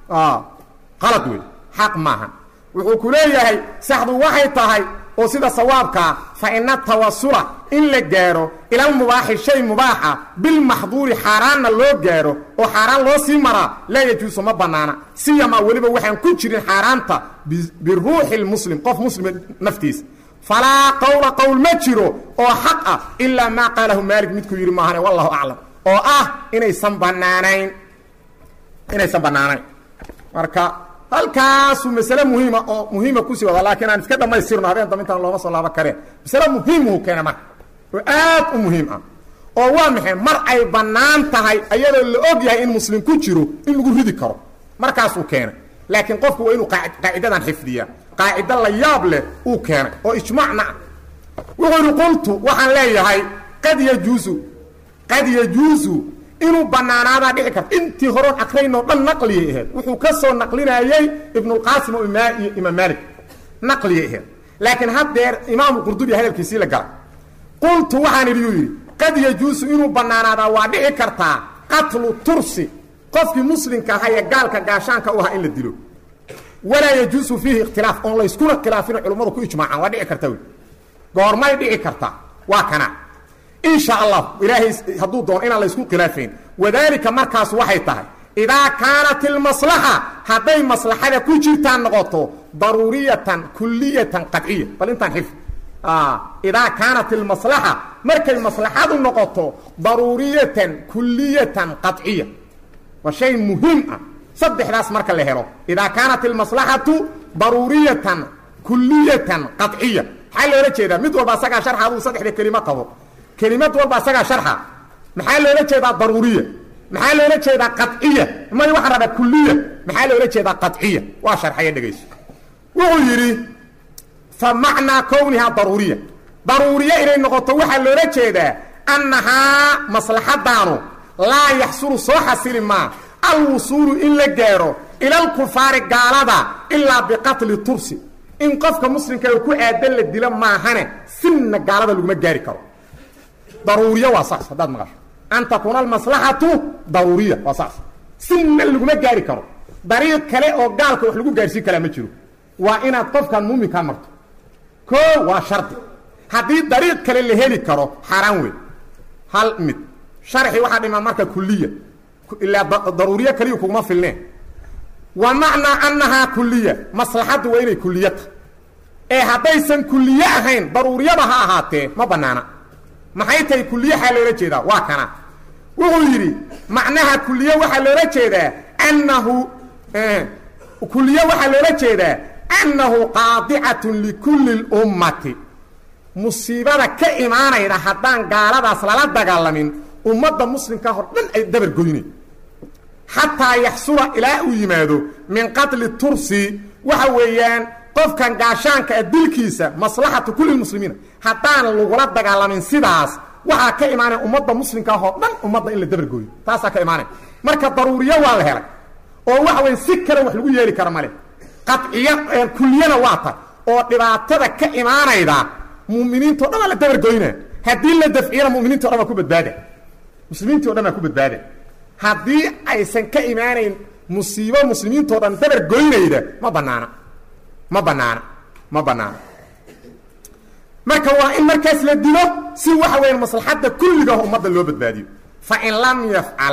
qalad wey xaq maaha wuxuu ku leeyahay saxdu waxay tahay oo sida sawaabkaa fa ina tawasula in la gaaro ilalmubaaxi shay mubaaxa bilmaxduuri xaaraanna loo gaaro oo xaaraan loo sii maraa laa yajuusu ma bannaana siyamaa weliba waxaan ku jirin xaaraanta biruuxi lmuslim qof muslima naftiisa falaa qowla qowl ma jiro oo xaq ah ilaa maa qaalahu maalik midkuu yidhi maahane wallahu aclam oo ah inaysan bannaanayn inaysan bannaanayn marka halkaasuu masale muhiima oo muhiima kusii wada laakiin aan iska dhammaystirno habeen dambe intaan looma soo laaban kareen masale muhiimuhu keena marka oo aad u muhiim ah oo waa maxay mar ay bannaan tahay ayadoo la og yahay in muslim ku jiro in lagu ridi karo markaasuu keenay laakiin qofku waa inuu qaacidadan xifdiyaa qaacido la yaab leh uu keenay oo ijmaacna ah wuxuu yidhi qultu waxaan leeyahay qad yajuusu qad yajuusu inuu bannaanaadaa dhici karto intii horon akraynoo dhan naqliyay ahayd wuxuu ka soo naqlinayey ibnulqaasim oo iyo imaam maalik naqliyay ahayd laakiin haddeer imaamu qurdubi hadalkiisii la galay qultu waxaan idhi yuu yidhi qad yajuusu inuu bannaanaadaa waa dhici kartaa qatlu tursi qofkii muslimka ahaa ee gaalka gaashaanka u ahaa in la dilo walaa yajuusu fiihi ikhtilaaf oon layskuna khilaafino culummadu ku ijmaacaan waa dhici karta wey goormay dhici kartaa waa kana in sha allah ilaahay hadduu doono inaan laysku khilaafayn wadaalika markaas waxay tahay idaa kaanat ilmaslaxa hadday maslaxada ku jirtaan noqoto daruuriyatan kuliyatan qadciya bal intaan xif idaa kaanat ilmaslaxa markay maslaxadu noqoto daruuriyatan kuliyatan qadciya waa shay muhiim ah saddexdaas marka la helo idaa kaanat ilmaslaxatu daruuriyatan kuliyatan qadciya maxaa loola jeedaa mid walba asagaa sharxa aduu saddexda kelimo qabo kelimad walba asagaa sharxa maxaa loola jeedaa daruuriya maxaa loola jeedaa qadciya may waxaan rabaa kuliya maxaa loola jeedaa qadciya waa sharxaya dhegayso wuxuu yidhi fa macnaa kownihaa daruuriya daruuriya inay noqoto waxaa loola jeedaa annahaa maslaxadaanu laa yaxsulu soo xasili maa alwusuulu in la gaaro ilalkufaari gaalada ilaa biqatli tursi in qofka muslimka ku aadan la dilo maahane sinna gaalada laguma gaari karo daruuriya waa saas haddaad maqasho an takuuna almaslaxatu daruuriya waa saas sinna laguma gaari karo dariiq kale oo gaalka wax lagu gaarsiin karaa ma jiro waa inaad qofkan muuminkaa marto koo waa shardi haddii dariiq kale la heli karo xaaraan wey hal mid sharxi waxaa dhimaa marka kuliya ila daruuriya kaliya kuma filneen wa macna annaha kulliya maslaxadu waa inay kulliyata ee haddaysan kulliye ahayn daruuriyada ha ahaatee ma banaana maxay tahay kulliye xaa loola jeedaa waa kana wuxuu yidhi macnaha kulliye waxaa loola jeedaa annahu kulliye waxaa loola jeedaa annahu qaadicatun likulli lummati musiibada ka imaanayda haddaan gaaladaas lala dagaalamin ummadda muslimka hor dhan ay dabar goynayn xataa yaxsula ilaa uu yimaado min qatli tursi waxa weeyaan qofkan gaashaanka ah dilkiisa maslaxatu kulli muslimiina haddaan lagula dagaalamin sidaas waxaa ka imaanaya ummadda muslimka hor dhan ummadda in la dabar gooyo taasaa ka imaanaya marka daruuriyo waa la helay oo waxa weeye si kale wax lagu yeeli kara male qadciya kulliyana waa ta oo dhibaatada ka imaanayda muuminiinta oo dhan la dabar goynaa haddii la dafciyana muuminiinta oo dhan ku badbaada muslimiinta oo dhan ku badbaada haddii aysan ka imaanayn musiibo muslimiinta oo dhan dabar goynayda ma banaana ma banaana ma banaana marka waa in markaas la dilo si waxa weeye maslaxada kulliga ummadda loo badbaadiyo fa in lam yaf'al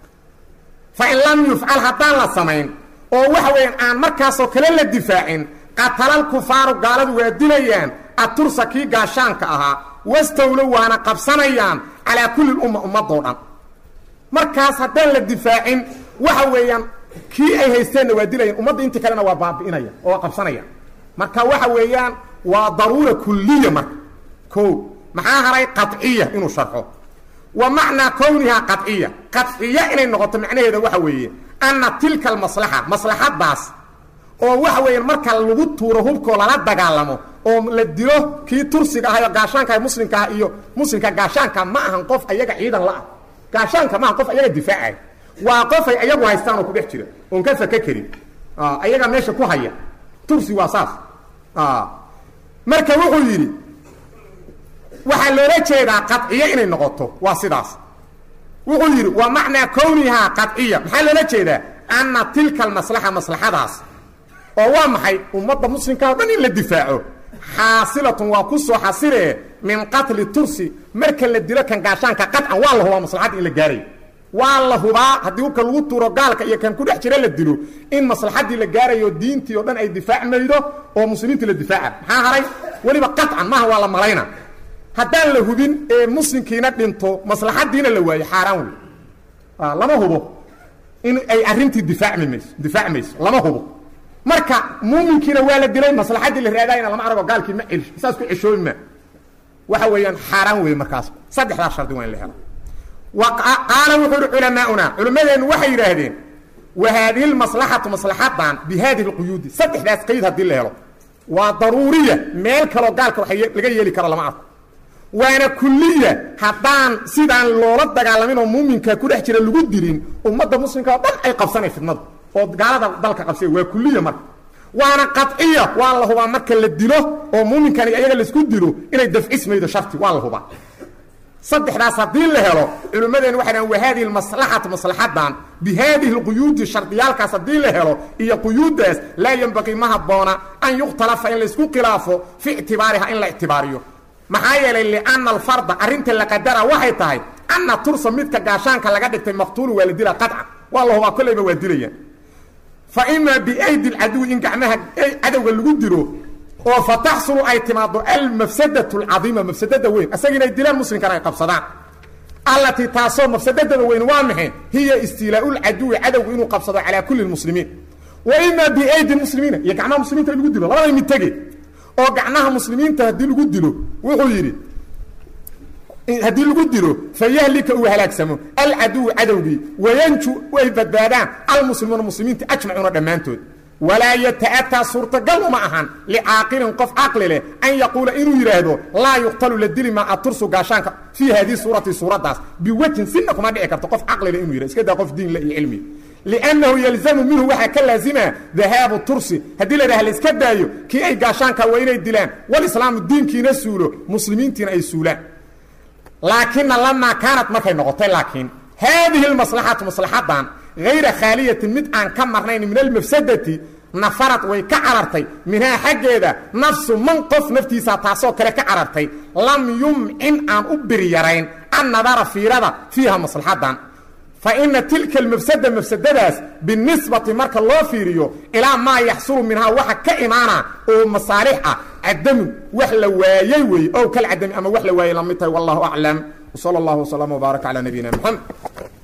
fa in lam yaf'al haddaan la samayn oo waxa weeye aan markaas oo kale la difaacin qatalal kufaaru gaaladu waa dilayaan atursa kii gaashaanka ahaa wastawlo waana qabsanayaan calaa kulli umma ummadoo dhan markaas haddaan la difaacin waxa weeyaan kii ay haysteenna waa dilayaan ummadda intii kalena waa baabi'inaya oo waa qabsanayaan marka waxa weeyaan waa daruura kulliya marka ko maxaa haray qadciya inuu sharxo wa macnaa kownihaa qadciya qadciya inay noqoto macnaheeda waxa weeye anna tilka almaslaxa maslaxadaas oo waxa weeyaan marka lagu tuuro hubkoo lala dagaalamo oo la dilo kii tursiga ah iyo gaashaanka muslimka ah iyo muslimka gaashaanka ma ahan qof ayaga ciidan la ah gaashaanka ma ahan qof ayaga difaacay waa qof ay ayagu haystaan oo ku dhex jira oon ka faka karin ah ayaga meesha ku haya tursi waa saas ah marka wuxuu yidhi waxaa loola jeedaa qadciya inay noqoto waa sidaas wuxuu yidhi waa macnaa kownihaa qadciya maxaa loola jeedaa anna tilka almaslaxa maslaxadaas oo waa maxay ummadda muslimka oo dhan in la difaaco xaasilatun waa ku soo xasiree min qatli tursi marka la dilo kan gaashaanka qadcan waa la hubaa maslaxadda in la gaaray waa la hubaa haddii uka lagu tuuro gaalka iyo kan ku dhex jira la dilo in maslaxaddii la gaarayo diintii oo dhan ay difaacmaydo oo muslimiinta la difaaca maxaa haray weliba qadcan maaha waa la malayna haddaan la hubin ee muslimkiina dhinto maslaxaddiina la waayo xaaraan wey lama hubo in ay arrintii difaacmi mayso difaacmayso lama hubo marka muuminkiina waa la dilay maslaxadii la raadayna lama arago gaalkii ma celish saas ku cishoobi ma waxa weeyaan xaaraan weey markaas saddexdaas shardi waa in la helo wa qaala wuxuu culamaa'una culimadeenu waxay yiraahdeen wa hadhihi almaslahatu maslahadan bi hadhihi alquyud saddexdaas qayd hadii la helo waa daruuriya meel kale gaalka waxa laga yeeli karo lama arko waana kulliya haddaan sidaan loola dagaalamin oo muuminka ku dhex jira lagu dirin ummadda muslimka dhan ay qabsanay fidnada oo gaalada dalka qabsay waa kulliya marka waana qadciya waa la hubaa marka la dilo oo muuminkani ayaga la isku dilo inay dafcismaydo sharti waa la hubaa saddexdaas haddii la helo culimmadeen waxay dhahaan wahadihi almaslaxatu maslaxadan bihadihi alquyuudi shardiyaalkaas haddii la helo iyo quyuuddaas laa yanbaqii ma habboona an yukhtalafa in la isku khilaafo fi ictibaariha in la ictibaariyo maxaa yeelay lianna alfarda arrinta la qadara waxay tahay anna tursa midka gaashaanka laga dhigtay maqtuulu waa la dila qadcan waa la hubaa kollayba waa dilayaan fa imaa biaydi alcaduwi in gacmaha cadowga lagu dilo oo fa taxsulu ay timaado almafsadatu alcadiima mafsadada weyn asaga inay dilaan muslimkana ay qabsadaan allatii taasoo mafsadadada weyn waa maxay hiya istiilaau lcaduwi cadowgu inuu qabsado calaa kulli lmuslimiin wa imaa biaydi lmuslimiina iyo gacmaha muslimiinta in lagu dilo labada mid tege oo gacmaha muslimiinta haddii lagu dilo wuxuu yidhi haddii lagu dilo fayahlika uu halaagsamo alcaduwi cadowgii wayanju way badbaadaan almuslimuuna muslimiinta ajmacuuna dhammaantood walaa yata'ataa suurtagal uma ahan licaaqilin qof caqli leh an yaquula inuu yidhaahdo laa yuqtalu la dili maa atursu gaashaanka fii hadihi suurati suuraddaas biwajhin sinna kuma dhici karto qof caqli leh inuu yidhahdo iska daa qof diin leh iyo cilmi liannahu yalzamu minhu waxaa ka laazima dahaabu tursi haddii la dhaha la iska daayo kii ay gaashaanka waa inay dilaan walislaamu diinkiina suulo muslimiintiina ay suulaan laakina lamaa kaanat markay noqotay laakiin haadihi almaslaxatu maslaxadan hayra khaaliyatin mid aan ka marnayn min almafsadati nafarad way ka carartay minhaa xaggeeda nafsu man qof naftiisa taasoo kale ka carartay lam yumcin aan u biryarayn annadara fiirada fiiha maslaxadan فإن تلك المفسدة مفسدة بالنسبة مركا الله فيريو إلى ما يحصل منها وحا كإيمانا أو مصالحة الدم وحلا وايوي أو كالعدم أما وحلا واي لمتها والله أعلم وصلى الله وسلم وبارك على نبينا محمد